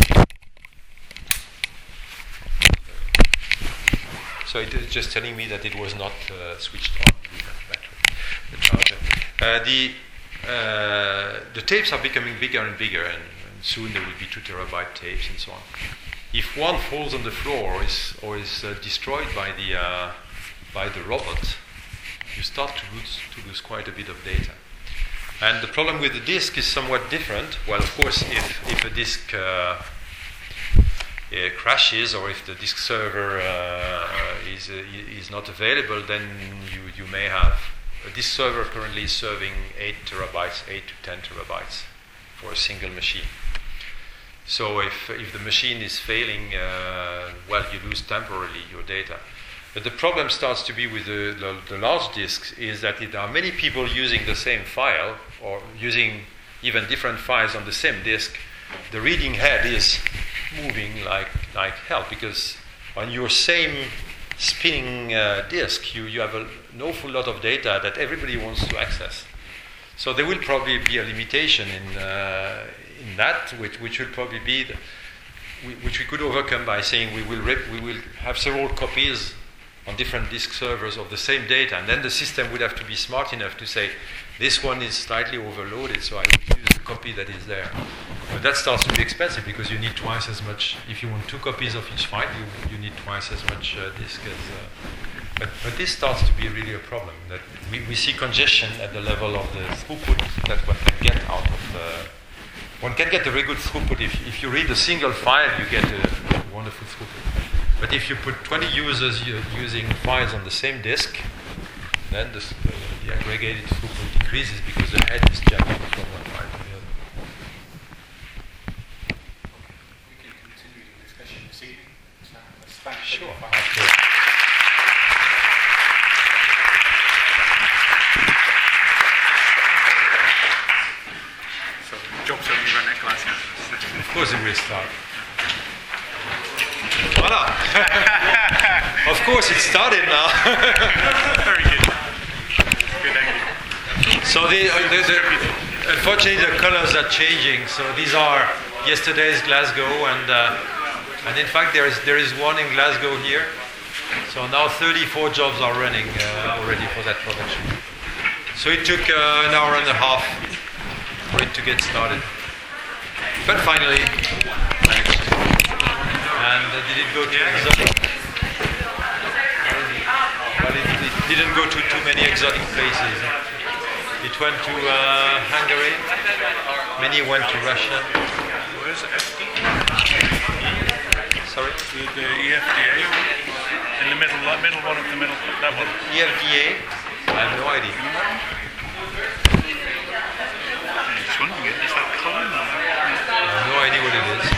So it is just telling me that it was not uh, switched on with the battery, the charger. Uh, the uh, the tapes are becoming bigger and bigger, and soon there will be two terabyte tapes and so on. If one falls on the floor or is, or is uh, destroyed by the uh, by the robot, you start to lose to lose quite a bit of data. And the problem with the disk is somewhat different. Well, of course, if if a disk uh, uh, crashes or if the disk server uh, is uh, is not available, then you you may have a disk server currently is serving eight terabytes, eight to ten terabytes for a single machine. So if if the machine is failing, uh, well, you lose temporarily your data. But the problem starts to be with the, the, the large disks is that there are many people using the same file or using even different files on the same disk. The reading head is moving like like hell because on your same spinning uh, disk, you, you have a, an awful lot of data that everybody wants to access. So there will probably be a limitation in uh, in that, which which will probably be, the, which we could overcome by saying we will rip, we will have several copies on different disk servers of the same data, and then the system would have to be smart enough to say this one is slightly overloaded, so I will use the copy that is there. But that starts to be expensive because you need twice as much. If you want two copies of each file, you you need twice as much uh, disk as. Uh, But, but this starts to be really a problem, that we, we see congestion at the level of the throughput that one can get out of the... One can get a very good throughput. If, if you read a single file, you get a wonderful throughput. But if you put twenty users using files on the same disk, then the, the, the aggregated throughput decreases because the head is jumping from one file to the other. We can continue the discussion this evening. So, sure. Jobs that we run at Glasgow. Of course it will start. Voila! Of course it started now. Very good. Good idea. So the, uh, the, the, unfortunately the colors are changing. So these are yesterday's Glasgow, and uh, and in fact there is there is one in Glasgow here. So now thirty-four jobs are running uh, already for that production. So it took uh, an hour and a half for it to get started. But finally, managed. And uh, did it go to exotic? Well, it, it didn't go to too many exotic places. It went to uh, Hungary. Many went to Russia. Where's the F D? Sorry? The, the E F D A? In the middle, that middle one of the middle, that one. E F D A? I have no idea. Is that common? I have no idea what it is.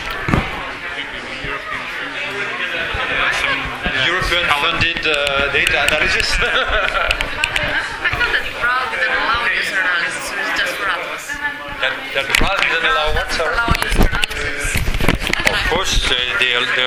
European, European funded uh, data analysis. I thought that Prague didn't allow user analysis, so it's just for Atlas. That rather than allow what, sorry? Allow user analysis. Of course, uh, they, they